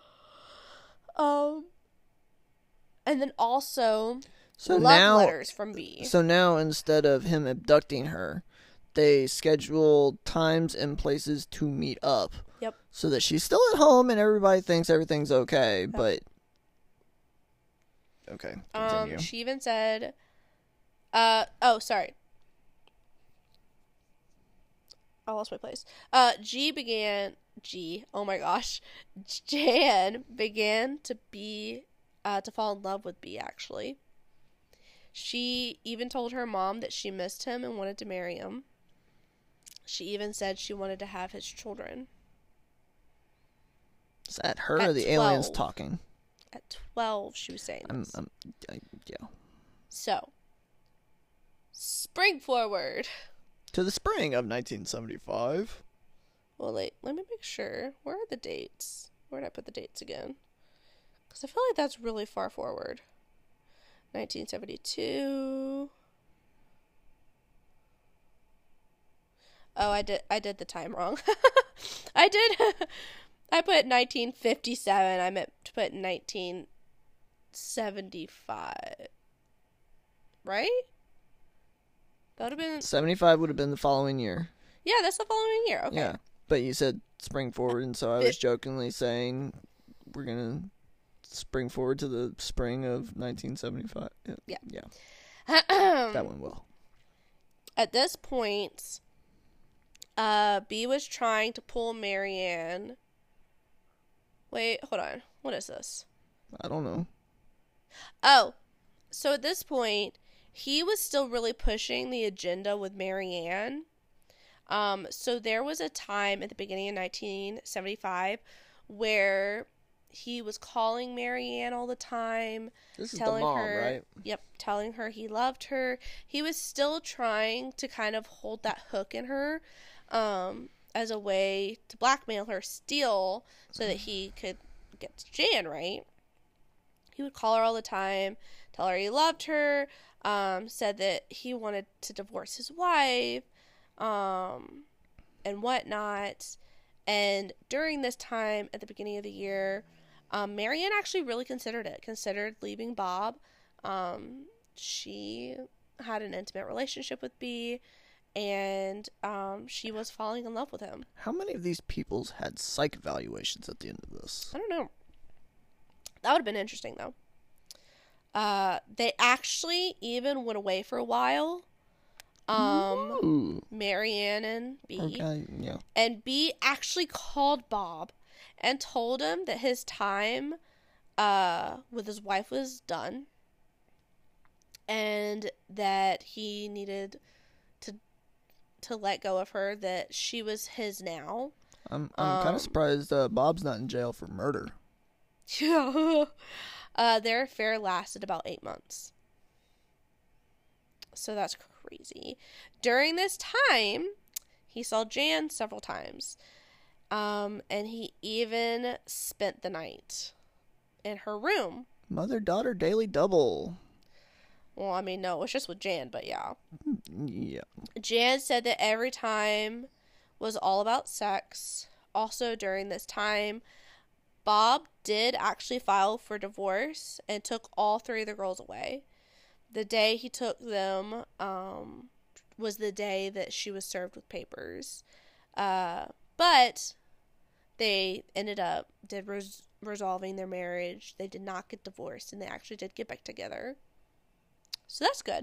Um, and then also so love now, letters from Bee. So now, instead of him abducting her, they scheduled times and places to meet up. Yep. So that she's still at home and everybody thinks everything's okay, yep. But okay, continue. Um, she even said, uh, oh, sorry. I lost my place. Uh, G began, G, oh my gosh, Jan began to be, uh, to fall in love with Bee, actually. She even told her mom that she missed him and wanted to marry him. She even said she wanted to have his children. Is that her At or the twelve. Aliens talking? At twelve, she was saying I'm, this. I'm, I, yeah. So, spring forward. To the spring of nineteen seventy-five. Well, wait, let me make sure. Where are the dates? Where did I put the dates again? Because I feel like that's really far forward. nineteen seventy-two. Oh, I did I did the time wrong. I did. I put nineteen fifty-seven. I meant to put nineteen seventy-five. Right? That would have been... seventy-five would have been the following year. Yeah, that's the following year. Okay. Yeah, but you said spring forward, and so I was jokingly saying we're going to spring forward to the spring of nineteen seventy-five. Yeah. Yeah. Yeah. That went well. At this point... Uh, Bee was trying to pull Marianne. Wait, hold on. What is this? I don't know. Oh, so at this point, he was still really pushing the agenda with Marianne. Um, so there was a time at the beginning of nineteen seventy-five where he was calling Marianne all the time. This is telling the mom, her, right? Yep, telling her he loved her. He was still trying to kind of hold that hook in her. Um, as a way to blackmail her still so that he could get to Jan, right? He would call her all the time, tell her he loved her, um, said that he wanted to divorce his wife, um, and whatnot. And during this time, at the beginning of the year, um, Marianne actually really considered it, considered leaving Bob. Um, she had an intimate relationship with B, and um, she was falling in love with him. How many of these peoples had psych evaluations at the end of this? I don't know. That would have been interesting, though. Uh, they actually even went away for a while. Um, Ooh. Marianne and B. Okay, yeah. And B actually called Bob and told him that his time uh, with his wife was done, and that he needed to to let go of her, that she was his now. I'm I'm Um, kind of surprised uh, Bob's not in jail for murder. Yeah. uh, their affair lasted about eight months. So that's crazy. During this time, he saw Jan several times. Um, and he even spent the night in her room. Mother-daughter daily double. Well, I mean, no, it was just with Jan, but yeah. Yeah. Jan said that every time was all about sex. Also, during this time, Bob did actually file for divorce and took all three of the girls away. The day he took them um, was the day that she was served with papers. Uh, but they ended up did res- resolving their marriage. They did not get divorced, and they actually did get back together. So that's good.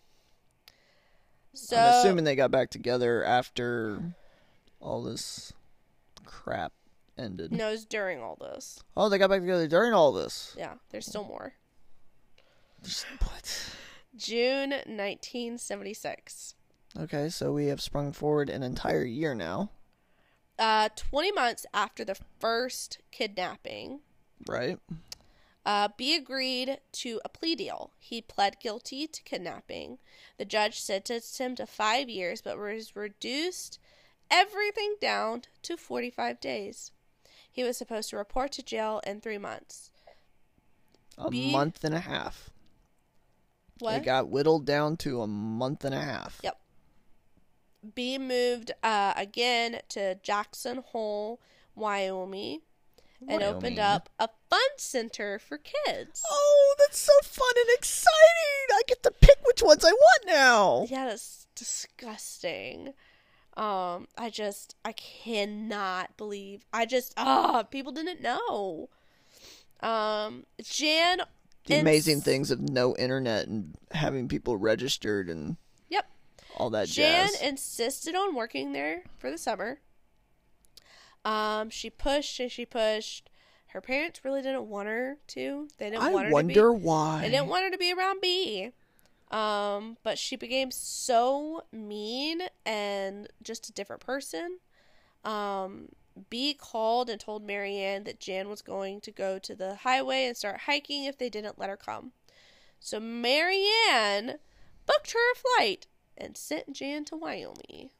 So I'm assuming they got back together after all this crap ended. no, it was during all this. Oh, they got back together during all this. Yeah, there's still more. What? June nineteen seventy-six. Okay, so we have sprung forward an entire year now. Uh, twenty months after the first kidnapping, Right? uh, B agreed to a plea deal. He pled guilty to kidnapping. The judge sentenced him to five years, but was reduced everything down to forty-five days. He was supposed to report to jail in three months. A B- month and a half. What? It got whittled down to a month and a half. Yep. B moved uh, again to Jackson Hole, Wyoming, and opened Wyoming. up a fun center for kids. Oh, that's so fun and exciting! I get to pick which ones I want now. Yeah, that's disgusting. Um, I just, I cannot believe, I just, ah, people didn't know. Um, Jan, The ins- amazing things of no internet and having people registered and Yep. all that Jan jazz. insisted on working there for the summer. Um, she pushed and she pushed. Her parents really didn't want her to. They didn't I want her wonder to be. why. They didn't want her to be around B. Um, but she became so mean and just a different person. Um, B called and told Marianne that Jan was going to go to the highway and start hiking if they didn't let her come. So Marianne booked her a flight and sent Jan to Wyoming.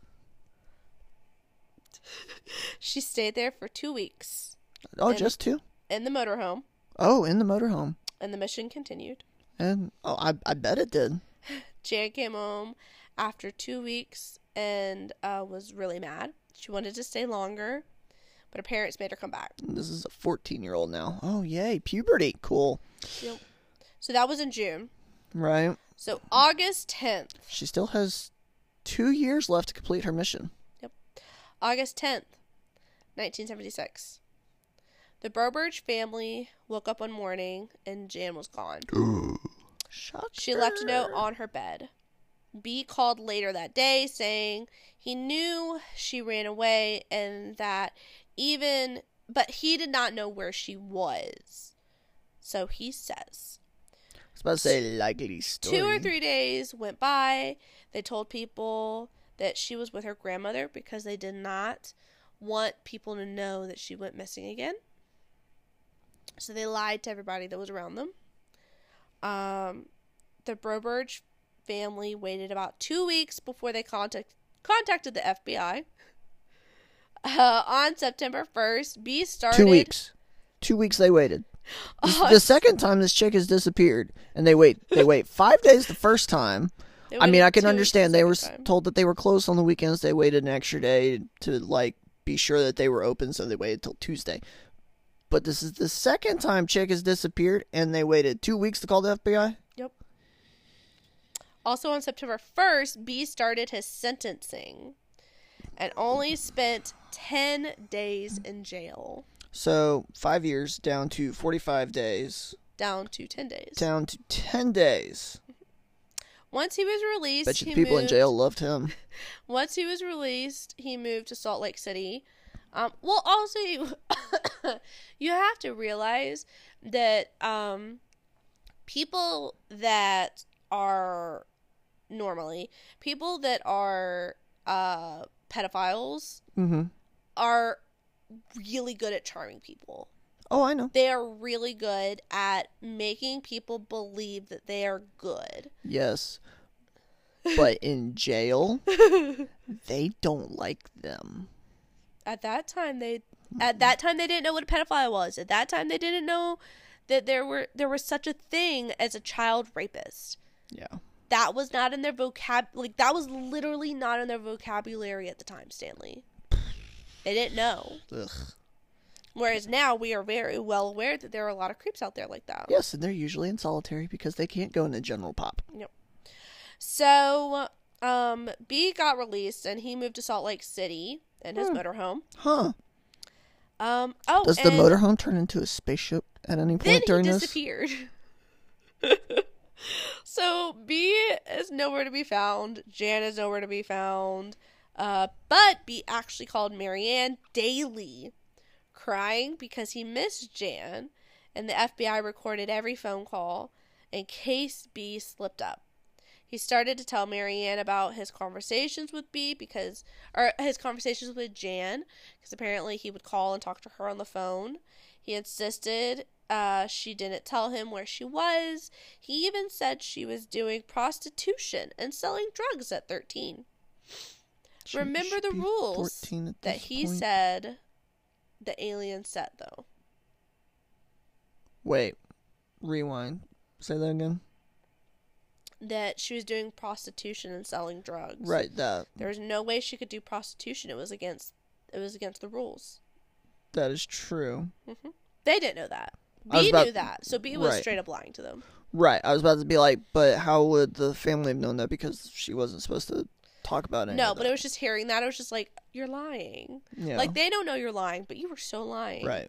She stayed there for two weeks oh, and- just two? in the motorhome, Oh, in the motorhome. and the mission continued. And oh, I I bet it did. Jan came home after two weeks and uh, was really mad. She wanted to stay longer, but her parents made her come back. This is a fourteen-year-old now. Oh, yay, puberty. Cool. Yep. So that was in June. Right. So August tenth. She still has two years left to complete her mission. August tenth, nineteen seventy-six. The Burbridge family woke up one morning and Jan was gone. Shocker. She left a note on her bed. B called later that day saying he knew she ran away and that even, but he did not know where she was. So he says. I was about to say likely story. Two or three days went by. They told people that she was with her grandmother because they did not want people to know that she went missing again. So they lied to everybody that was around them. Um, the Burbridge family waited about two weeks before they contact, contacted the F B I. Uh, on September first, B started... Two weeks. Two weeks they waited. This, Oh, the second time this chick has disappeared, and they wait. They wait five days the first time. They I mean, waited I can two weeks understand. the They were second s- time. told that they were closed on the weekends. They waited an extra day to, like, be sure that they were open, so they waited till Tuesday. But this is the second time chick has disappeared, and they waited two weeks to call the F B I? Yep. Also on September first, B started his sentencing and only spent ten days in jail, So, five years down to forty-five days, down to ten days. down to ten days. Once he was released, Bet you he the people in moved- jail loved him. Once he was released, he moved to Salt Lake City. Um, well, also, you, you have to realize that um, people that are normally, people that are uh, pedophiles Mm-hmm. are really good at charming people. Oh, I know. They are really good at making people believe that they are good. Yes. But in jail, they don't like them. At that time, they at that time they didn't know what a pedophile was. At that time, they didn't know that there were there was such a thing as a child rapist. Yeah. That was not in their vocab. Like that was literally not in their vocabulary at the time, Stanley. They didn't know. Ugh. Whereas now we are very well aware that there are a lot of creeps out there like that. Yes, and they're usually in solitary because they can't go into general pop. Yep. So, um, B got released and he moved to Salt Lake City in his Hmm. motorhome. Huh. Um, oh, Does the and motorhome turn into a spaceship at any then point he during this? disappeared. So B is nowhere to be found. Jan is nowhere to be found. Uh, but B actually called Marianne daily, crying because he missed Jan, and the F B I recorded every phone call in case B slipped up. He started to tell Marianne about his conversations with B because, or his conversations with Jan, because apparently he would call and talk to her on the phone. He insisted uh, she didn't tell him where she was. He even said she was doing prostitution and selling drugs at thirteen. She Remember should the be rules fourteen at that this he point. said the alien set, though. Wait. Rewind. Say that again. That she was doing prostitution and selling drugs. Right, that. There was no way she could do prostitution. It was against it was against the rules. That is true. hmm They didn't know that. I was B about- knew that, so B was right. straight up lying to them. Right. I was about to be like, but how would the family have known that? Because she wasn't supposed to talk about it. No, but it was just hearing that. It was just like, you're lying. Yeah. Like, they don't know you're lying, but you were so lying. Right.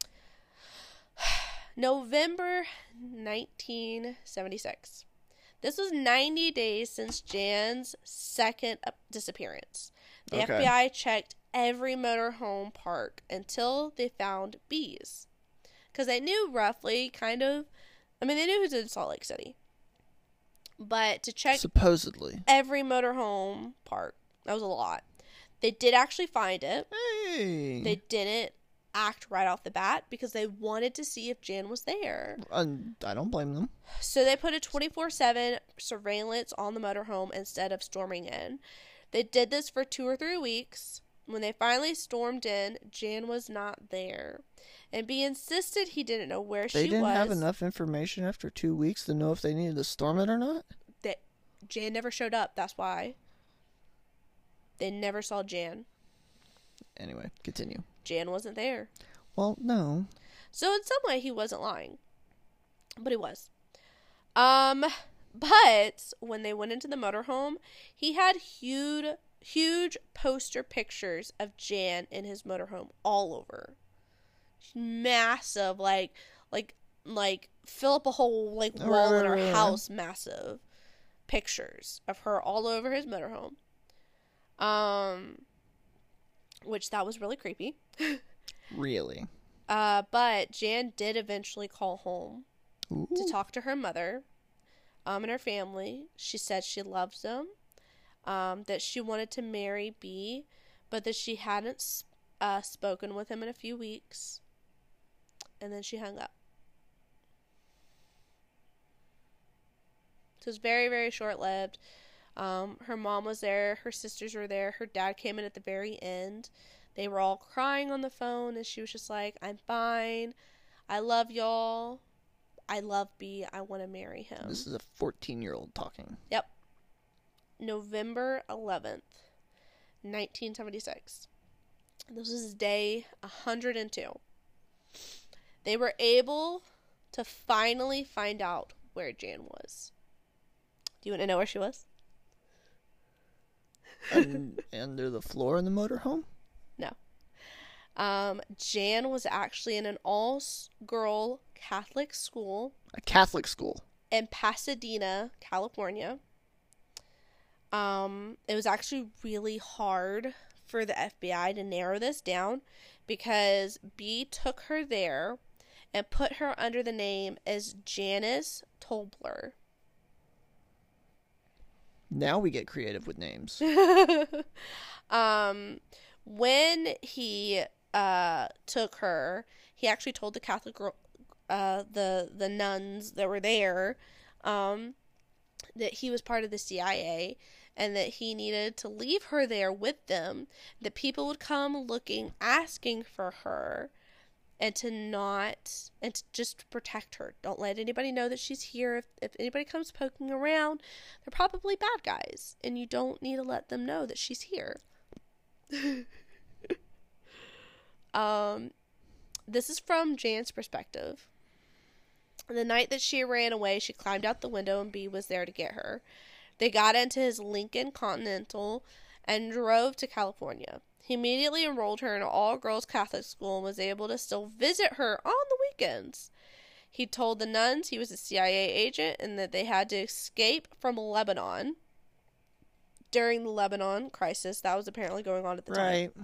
November nineteen seventy-six. This was ninety days since Jan's second uh, disappearance. The Okay. F B I checked every motorhome park until they found B's. Because they knew roughly, kind of, I mean, they knew who's in Salt Lake City. But to check Supposedly. every motorhome park, that was a lot. They did actually find it. Hey. They didn't act right off the bat because they wanted to see if Jan was there. Um, I don't blame them. So they put a twenty-four seven surveillance on the motorhome instead of storming in. They did this for two or three weeks. When they finally stormed in, Jan was not there. And B insisted he didn't know where They she didn't was. have enough information after two weeks to know if they needed to storm it or not? That Jan never showed up, that's why. They never saw Jan. Anyway, continue. Jan wasn't there. Well, no. So in some way he wasn't lying. But he was. Um but when they went into the motorhome, he had huge huge poster pictures of Jan in his motorhome all over. Massive, like like like fill up a whole like Right, wall right, in our right, right. house massive pictures of her all over his motorhome. Um which that was really creepy. Really? Uh, but Jan did eventually call home Ooh. to talk to her mother um, and her family. She said she loves them, um, that she wanted to marry B, but that she hadn't uh, spoken with him in a few weeks. And then she hung up. So it was very, very short-lived. Um, her mom was there. Her sisters were there. Her dad came in at the very end. They were all crying on the phone, and she was just like, I'm fine. I love y'all. I love B. I want to marry him. This is a fourteen-year-old talking. Yep. November eleventh, nineteen seventy-six. This is day one hundred two. They were able to finally find out where Jan was. Do you want to know where she was? Un- under the floor in the motorhome? No. Um, Jan was actually in an all-girl Catholic school. A Catholic school. In Pasadena, California. Um, it was actually really hard for the F B I to narrow this down because B took her there and put her under the name as Janice Tobler. Now we get creative with names. um, when he uh took her, he actually told the Catholic girl, uh, the the nuns that were there, um, that he was part of the C I A and that he needed to leave her there with them. That people would come looking, asking for her, and to not, and to just protect her. Don't let anybody know that she's here. If, if anybody comes poking around, they're probably bad guys, and you don't need to let them know that she's here. um, this is from Jan's perspective. The night that she ran away, she climbed out the window and B was there to get her. They got into his Lincoln Continental and drove to California. He immediately enrolled her in an all-girls Catholic school and was able to still visit her on the weekends. He told the nuns he was a C I A agent and that they had to escape from Lebanon during the Lebanon crisis that was apparently going on at the time. Right.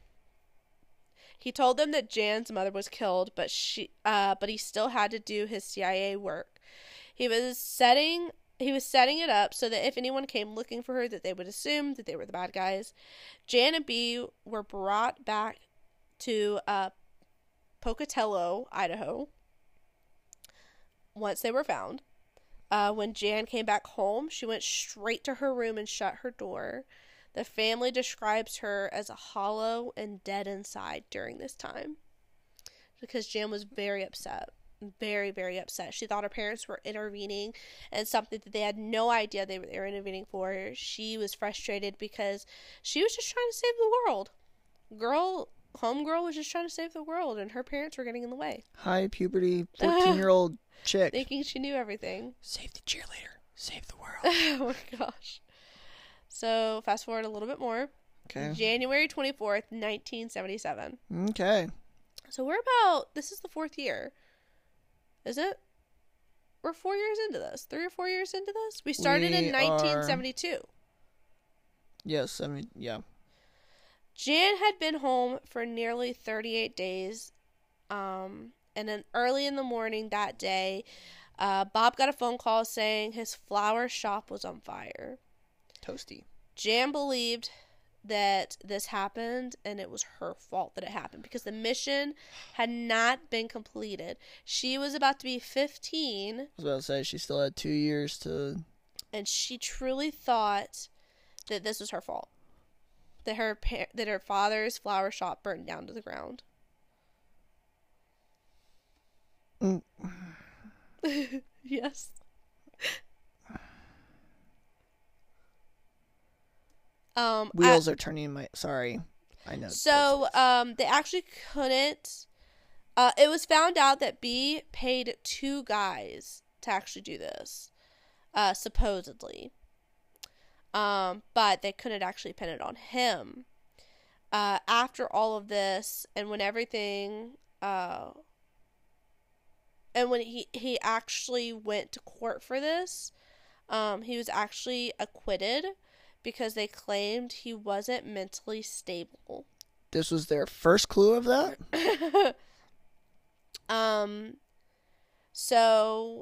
He told them that Jan's mother was killed, but she, uh, but he still had to do his C I A work. He was setting, he was setting it up so that if anyone came looking for her, that they would assume that they were the bad guys. Jan and B were brought back to uh, Pocatello, Idaho, once they were found. Uh, when Jan came back home, she went straight to her room and shut her door. The family describes her as a hollow and dead inside during this time because Jan was very upset, very, very upset. She thought her parents were intervening in something that they had no idea they were, they were intervening for. She was frustrated because she was just trying to save the world. Girl, homegirl was just trying to save the world, and her parents were getting in the way. High puberty, fourteen-year-old chick. Thinking she knew everything. Save the cheerleader. Save the world. Oh my gosh. So, fast forward a little bit more. Okay. January twenty-fourth, nineteen seventy-seven. Okay. So, we're about, this is the fourth year. Is it? We're four years into this. Three or four years into this? We started We in nineteen seventy-two. Yes, I mean, yeah. Jan had been home for nearly thirty-eight days. Um, and then early in the morning that day, uh, Bob got a phone call saying his flower shop was on fire. Toasty. Jan believed that this happened and it was her fault that it happened because the mission had not been completed. She was about to be fifteen. I was about to say, she still had two years to... And she truly thought that this was her fault. That her par- that her father's flower shop burned down to the ground. Mm. Yes. Um, Wheels I, are turning in my... Sorry. I know. So, um, they actually couldn't... Uh, it was found out that B paid two guys to actually do this. Uh, supposedly. Um, but they couldn't actually pin it on him. Uh, after all of this, and when everything... Uh, and when he, he actually went to court for this, um, he was actually acquitted because they claimed he wasn't mentally stable. This was their first clue of that? um, so,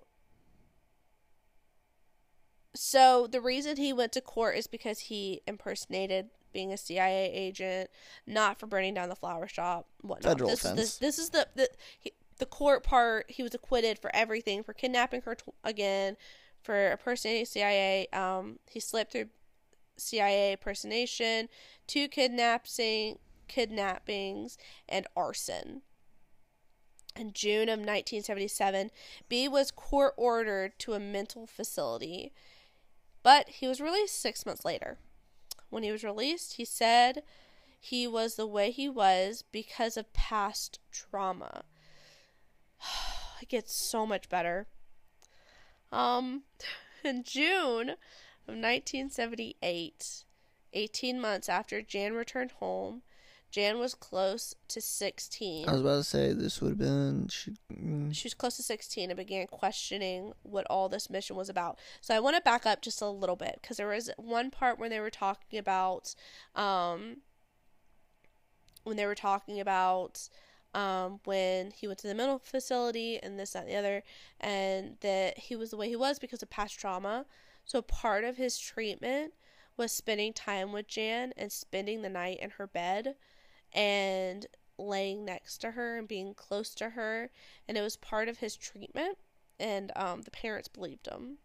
so the reason he went to court is because he impersonated being a C I A agent, not for burning down the flower shop, whatnot. Federal this, offense. This, this is the, the, he, the court part. He was acquitted for everything, for kidnapping her t- again, for impersonating C I A. Um, he slipped through C I A impersonation, two kidnapping, kidnappings, and arson. In June of nineteen seventy-seven, B was court-ordered to a mental facility. But he was released six months later. When he was released, he said he was the way he was because of past trauma. It gets so much better. Um, in June of nineteen seventy-eight, eighteen months after Jan returned home, Jan was close to sixteen. I was about to say this would have been. She, mm. she was close to sixteen and began questioning what all this mission was about. So I want to back up just a little bit because there was one part where they were talking about, um, when they were talking about, um, when he went to the mental facility and this, that, and the other, and that he was the way he was because of past trauma. So part of his treatment was spending time with Jan and spending the night in her bed and laying next to her and being close to her, and it was part of his treatment, and um the parents believed him.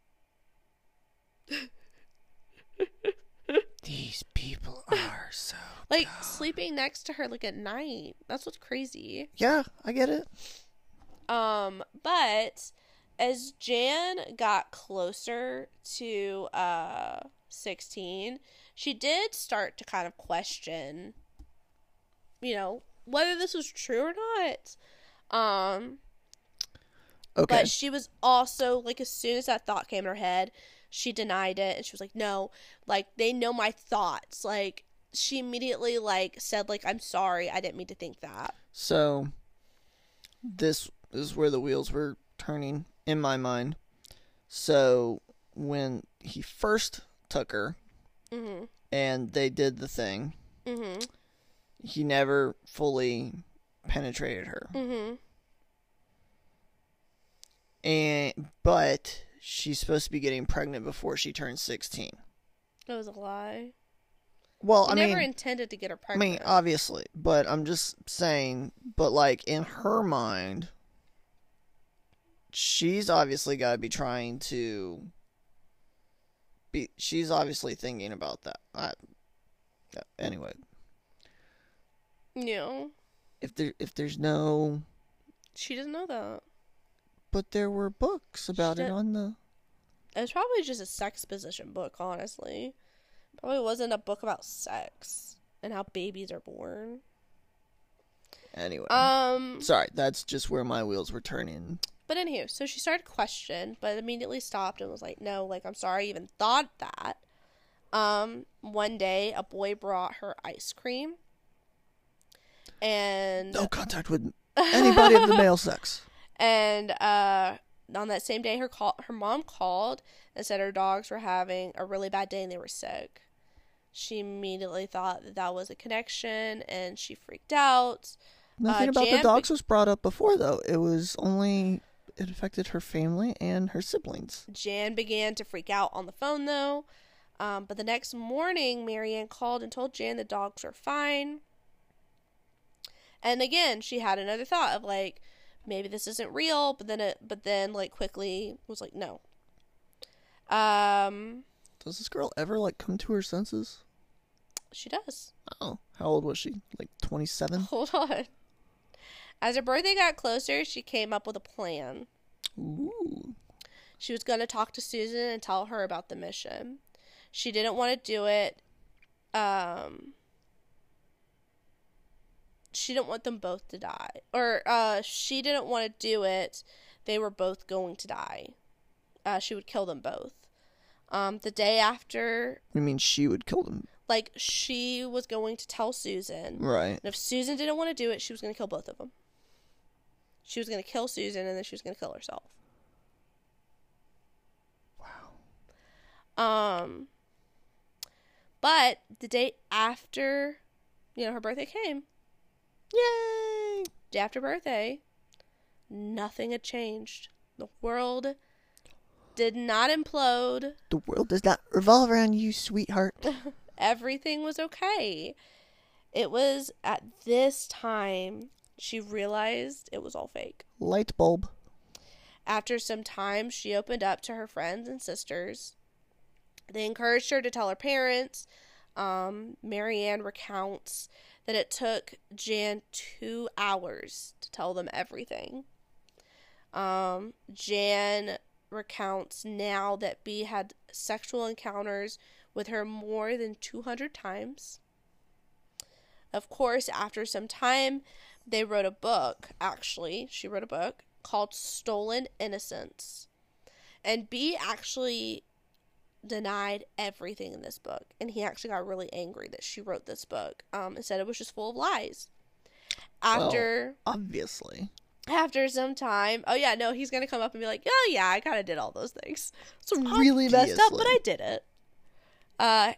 These people are so like dumb. Sleeping next to her like at night, that's what's crazy. Yeah, I get it. Um but as Jan got closer to uh sixteen, she did start to kind of question, you know, whether this was true or not. Um, okay. But she was also, like, as soon as that thought came in her head, she denied it. And she was like, no, like, they know my thoughts. Like, she immediately, like, said, like, I'm sorry. I didn't mean to think that. So, this is where the wheels were turning in my mind. So, when he first took her, Mm-hmm. and they did the thing, Mm-hmm. he never fully penetrated her. Mm-hmm. And but she's supposed to be getting pregnant before she turns sixteen. That was a lie. Well, He I never mean, intended to get her I pregnant. mean, obviously, but I'm just saying. But like in her mind, she's obviously got to be trying to. Be, she's obviously thinking about that. I, anyway, Yeah. if there if there's no, She doesn't know that. but there were books about She it did- on the. It was probably just a sex position book, honestly. Probably wasn't a book about sex and how babies are born. Anyway, Um, sorry, that's just where my wheels were turning. but anywho, so she started to question, but immediately stopped and was like, no, like, I'm sorry I even thought that. Um, one day, a boy brought her ice cream. And... No contact with anybody of the male sex. And, uh... on that same day, her call, her mom called and said her dogs were having a really bad day and they were sick. She immediately thought that that was a connection, and she freaked out. Nothing Uh, about Jan the dogs was brought up before, though. It was only it affected her family and her siblings. Jan began to freak out on the phone, though. Um, but the next morning, Marianne called and told Jan the dogs were fine. And again, she had another thought of like, maybe this isn't real, but then it, but then like quickly was like, no. Um, Does this girl ever like come to her senses? she does. Oh, how old was she? Like twenty-seven? Hold on. As her birthday got closer, she came up with a plan. Ooh. She was going to talk to Susan and tell her about the mission. She didn't want to do it. Um, she didn't want them both to die. Or uh, she didn't want to do it. They were both going to die. Uh, she would kill them both. Um, the day after, I mean, she would kill them. like, she was going to tell Susan. Right. And if Susan didn't want to do it, she was going to kill both of them. She was going to kill Susan, and then she was going to kill herself. Wow. Um, but the day after, you know, her birthday came, Yay! day after birthday, nothing had changed. The world did not implode. The world does not revolve around you, sweetheart. Everything was okay. It was at this time she realized it was all fake. Light bulb. After some time, she opened up to her friends and sisters. They encouraged her to tell her parents. Um, Marianne recounts that it took Jan two hours to tell them everything. Um, Jan recounts now that B had sexual encounters with her more than two hundred times. Of course, after some time, they wrote a book, actually. She wrote a book called Stolen Innocence. And B actually denied everything in this book. And he actually got really angry that she wrote this book um, and said it was just full of lies. After... Well, obviously. After some time... Oh, yeah, no, he's going to come up and be like, oh, yeah, I kind of did all those things. It's really messed up, but I did it. Uh...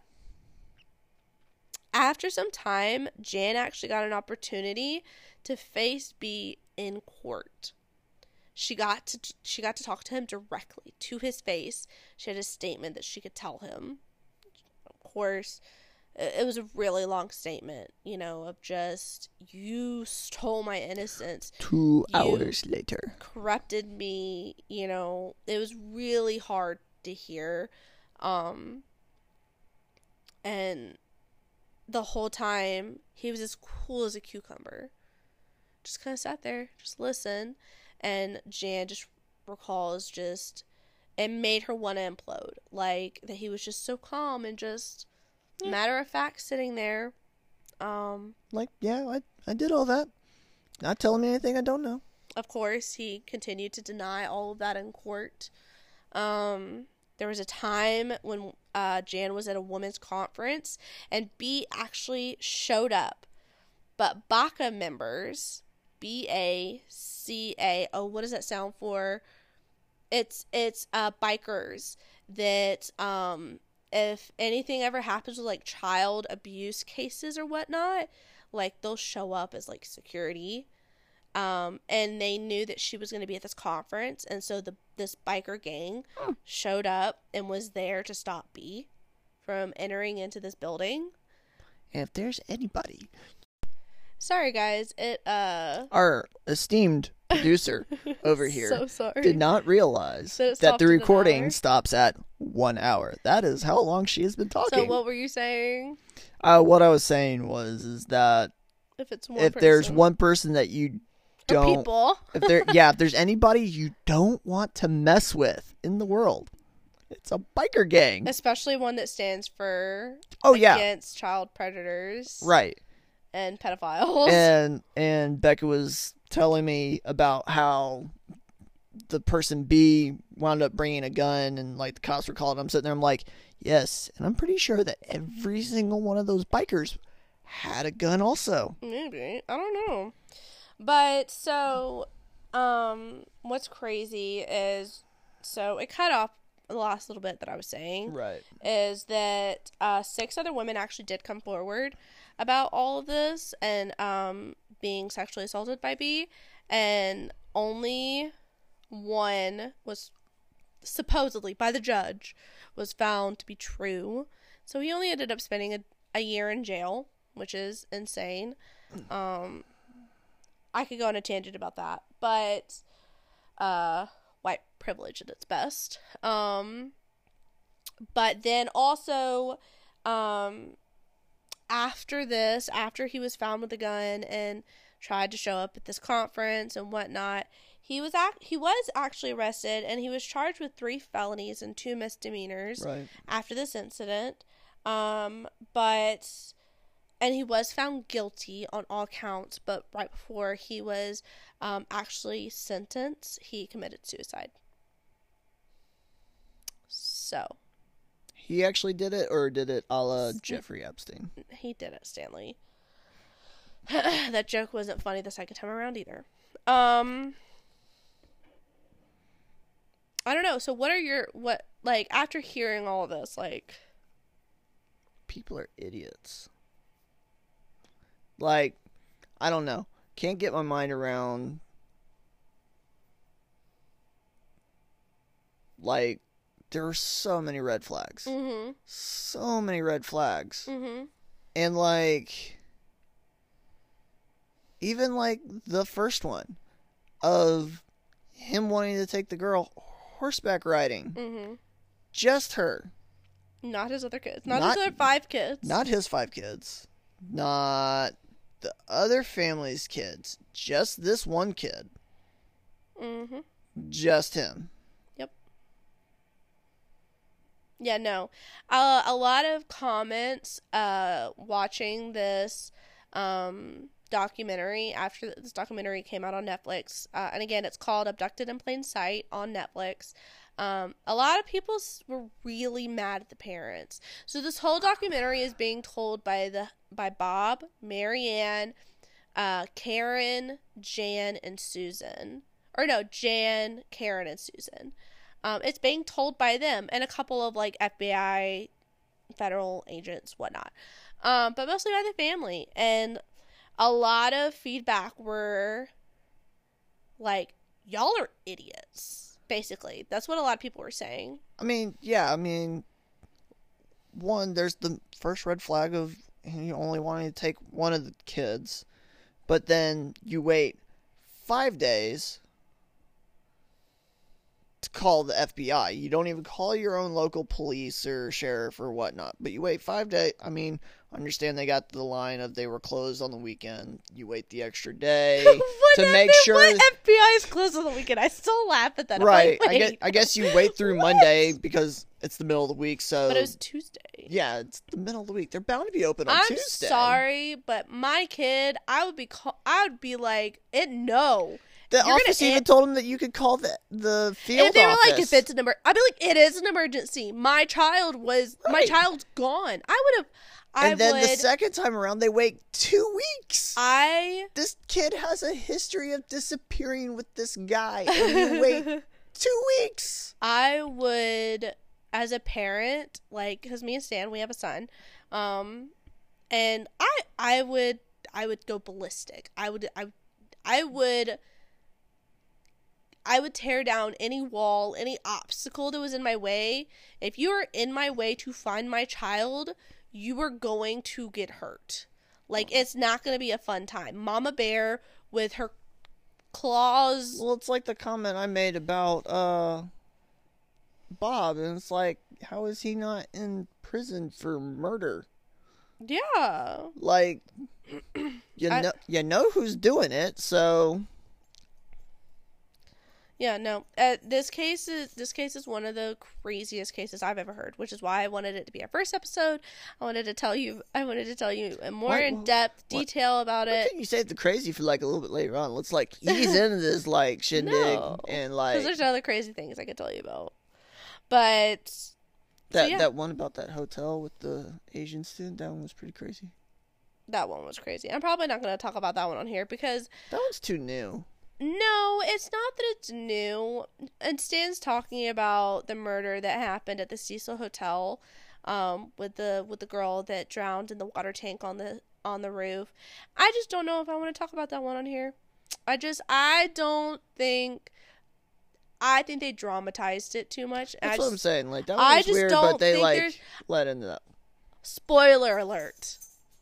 After some time, Jan actually got an opportunity to face B in court. She got to she got to talk to him directly to his face. She had a statement that she could tell him. Of course, it was a really long statement, you know, of just, you stole my innocence. Two you hours later. Corrupted me, you know. It was really hard to hear. Um, and... The whole time, he was as cool as a cucumber. Just kind of sat there, just listened. And Jan just recalls just, it made her want to implode. Like, that he was just so calm and just yeah. matter of fact sitting there. Um, like, yeah, I, I did all that. Not telling me anything I don't know. Of course, he continued to deny all of that in court. Um... There was a time when uh, Jan was at a women's conference and B actually showed up. But B A C A members, B A C A, oh, what does that sound for? It's it's uh, bikers that um, if anything ever happens with like child abuse cases or whatnot, like they'll show up as like security. Um, and they knew that she was going to be at this conference, and so the this biker gang hmm. showed up and was there to stop B from entering into this building. And if there's anybody... Sorry, guys. It, uh... Our esteemed producer over here so sorry. did not realize that, that the recording stops at one hour. That is how long she has been talking. So what were you saying? Uh, what I was saying was is that if, it's one if person. there's one person that you... Don't, people. if there, yeah, if there's anybody you don't want to mess with in the world, it's a biker gang. Especially one that stands for oh yeah against child predators, right, and pedophiles. And and Becca was telling me about how the person B wound up bringing a gun, and like the cops were calling. I'm sitting there, I'm like, yes, and I'm pretty sure that every single one of those bikers had a gun also. Maybe, I don't know. But, so, um, what's crazy is, so, it cut off the last little bit that I was saying. Right. Is that, uh, six other women actually did come forward about all of this, and, um, being sexually assaulted by B, and only one was, supposedly, by the judge, was found to be true. So, he only ended up spending a, a year in jail, which is insane. Um... I could go on a tangent about that, but uh, white privilege at its best. Um, but then also, um, after this, after he was found with a gun and tried to show up at this conference and whatnot, he was act- he was actually arrested, and he was charged with three felonies and two misdemeanors right. after this incident. Um, but... And he was found guilty on all counts, but right before he was um, actually sentenced, he committed suicide. So. He actually did it, or did it a la Jeffrey Epstein? He did it, Stanley. That joke wasn't funny the second time around either. Um, I don't know. So what are your, what, like, after hearing all of this, like. People are idiots. Like, I don't know. Can't get my mind around, like, there are so many red flags. Mm-hmm. So many red flags. Mm-hmm. And, like, even, like, the first one of him wanting to take the girl horseback riding. Mm-hmm. Just her. Not his other kids. Not, Not his other five kids. Not his five kids. Not the other family's kids. Just this one kid. Mm-hmm. Just him. Yep. Yeah, no. Uh, a lot of comments uh, watching this um, documentary after this documentary came out on Netflix. Uh, and again, it's called Abducted in Plain Sight on Netflix. Um, a lot of people were really mad at the parents. So this whole documentary is being told by the by Bob, Marianne, uh, Karen, Jan, and Susan. Or no, Jan, Karen, and Susan. Um, it's being told by them and a couple of like F B I, federal agents, whatnot. Um, but mostly by the family. And a lot of feedback were like, y'all are idiots, basically. That's what a lot of people were saying. I mean, yeah, I mean, one, there's the first red flag of you only wanting to take one of the kids. But then you wait five days to call the F B I. You don't even call your own local police or sheriff or whatnot. But you wait five days. I mean, I understand they got the line of they were closed on the weekend. You wait the extra day to make sure. What F B I is closed on the weekend? I still laugh at that. Right. Like, I guess, I guess you wait through Monday because it's the middle of the week. So. But it was Tuesday. Yeah, it's the middle of the week. They're bound to be open on I'm Tuesday. I'm sorry, but my kid, I would be, call- I would be like, it no. The You're office gonna, even it, told him that you could call the the field and if they were office. like, if it's an emer, I'd be like, it is an emergency. My child was, right. my child's gone. I would have, I And then would, the second time around, they wait two weeks. I. This kid has a history of disappearing with this guy, and you wait two weeks. I would, as a parent, like, because me and Stan, we have a son, um, and I, I would, I would go ballistic. I would, I, I would. I would tear down any wall, any obstacle that was in my way. If you are in my way to find my child, you are going to get hurt. Like, it's not going to be a fun time. Mama Bear with her claws. Well, it's like the comment I made about uh, Bob, and it's like, how is he not in prison for murder? Yeah. Like, you I, know, you know who's doing it, so... Yeah, no. Uh, this case is this case is one of the craziest cases I've ever heard, which is why I wanted it to be our first episode. I wanted to tell you. I wanted to tell you in more what, in depth what, detail about what, it. Can you save the crazy for like a little bit later on? Let's like ease into this like shindig no, and like. Because there's other crazy things I could tell you about, but that so yeah. that one about that hotel with the Asian student, that one was pretty crazy. That one was crazy. I'm probably not going to talk about that one on here because that one's too new. No, it's not that it's new. And Stan's talking about the murder that happened at the Cecil Hotel, um, with the with the girl that drowned in the water tank on the on the roof. I just don't know if I want to talk about that one on here. I just I don't think I think they dramatized it too much. That's I what just, I'm saying. Like that one I was just weird, don't but they think like there's... let into that. Spoiler alert.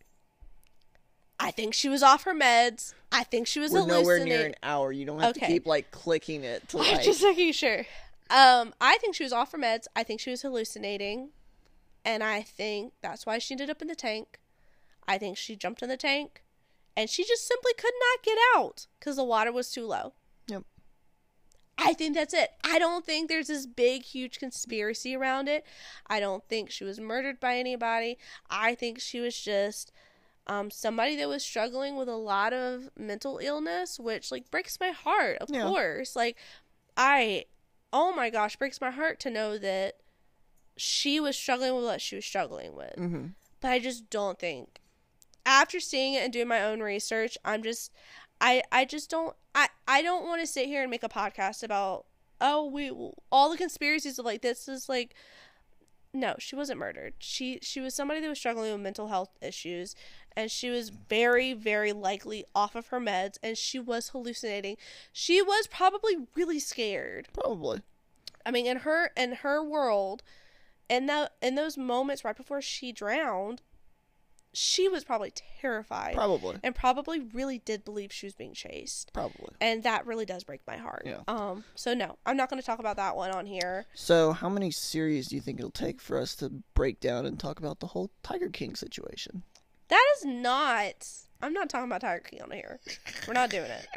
I think she was off her meds. I think she was We're hallucinating. nowhere near an hour. You don't have okay. to keep like clicking it to like. I'm just making sure. Um, I think she was off her meds. I think she was hallucinating, and I think that's why she ended up in the tank. I think she jumped in the tank, and she just simply could not get out because the water was too low. Yep. I think that's it. I don't think there's this big, huge conspiracy around it. I don't think she was murdered by anybody. I think she was just. Um, somebody that was struggling with a lot of mental illness, which, like, breaks my heart, of yeah. course. Like, I, oh my gosh, breaks my heart to know that she was struggling with what she was struggling with. Mm-hmm. But I just don't think, after seeing it and doing my own research, I'm just, I, I just don't, I, I don't want to sit here and make a podcast about, oh, we, all the conspiracies of, like, this is, like, no, she wasn't murdered. She she was somebody that was struggling with mental health issues, and she was very, very likely off of her meds, and she was hallucinating. She was probably really scared. Probably. I mean, in her in her world, in that in those moments right before she drowned, she was probably terrified. Probably. And probably really did believe she was being chased. Probably. And that really does break my heart. Yeah. Um. So, no, I'm not going to talk about that one on here. So, how many series do you think it'll take for us to break down and talk about the whole Tiger King situation? That is not... I'm not talking about Tiger King on here. We're not doing it.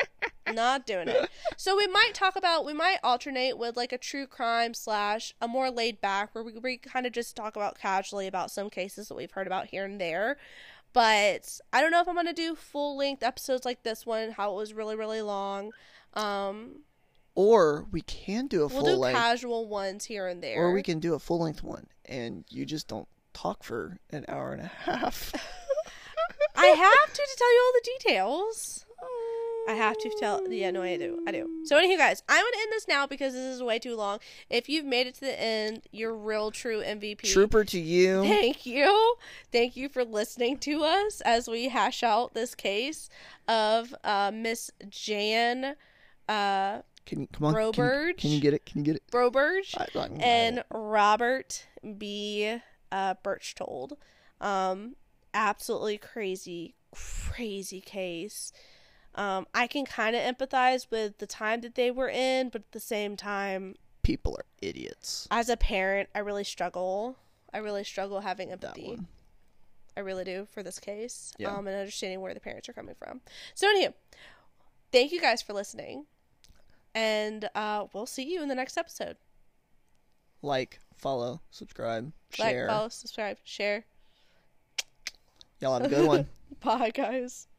Not doing it. So we might talk about, we might alternate with like a true crime slash a more laid back where we, we kind of just talk about casually about some cases that we've heard about here and there. But I don't know if I'm going to do full length episodes like this one, how it was really, really long. Um, or we can do a we'll full do length. casual ones here and there. Or we can do a full length one and you just don't talk for an hour and a half. I have to to tell you all the details. I have to tell. Yeah, no, I do. I do. So, anyway, guys, I'm going to end this now because this is way too long. If you've made it to the end, you're real true M V P. Trooper to you. Thank you. Thank you for listening to us as we hash out this case of uh, Miss Jan uh, Can you come on? Can you, Broberge. can you get it? Can you get it? Broberge I, I, and Robert B. Uh, Berchtold. Um, absolutely crazy, crazy case. Um, I can kind of empathize with the time that they were in, but at the same time, people are idiots. As a parent, I really struggle. I really struggle having That empathy. one. I really do for this case. Yeah. Um, and understanding where the parents are coming from. So, anyway, thank you guys for listening. And uh, we'll see you in the next episode. Like, follow, subscribe, share. Like, follow, subscribe, share. Y'all have a good one. Bye, guys.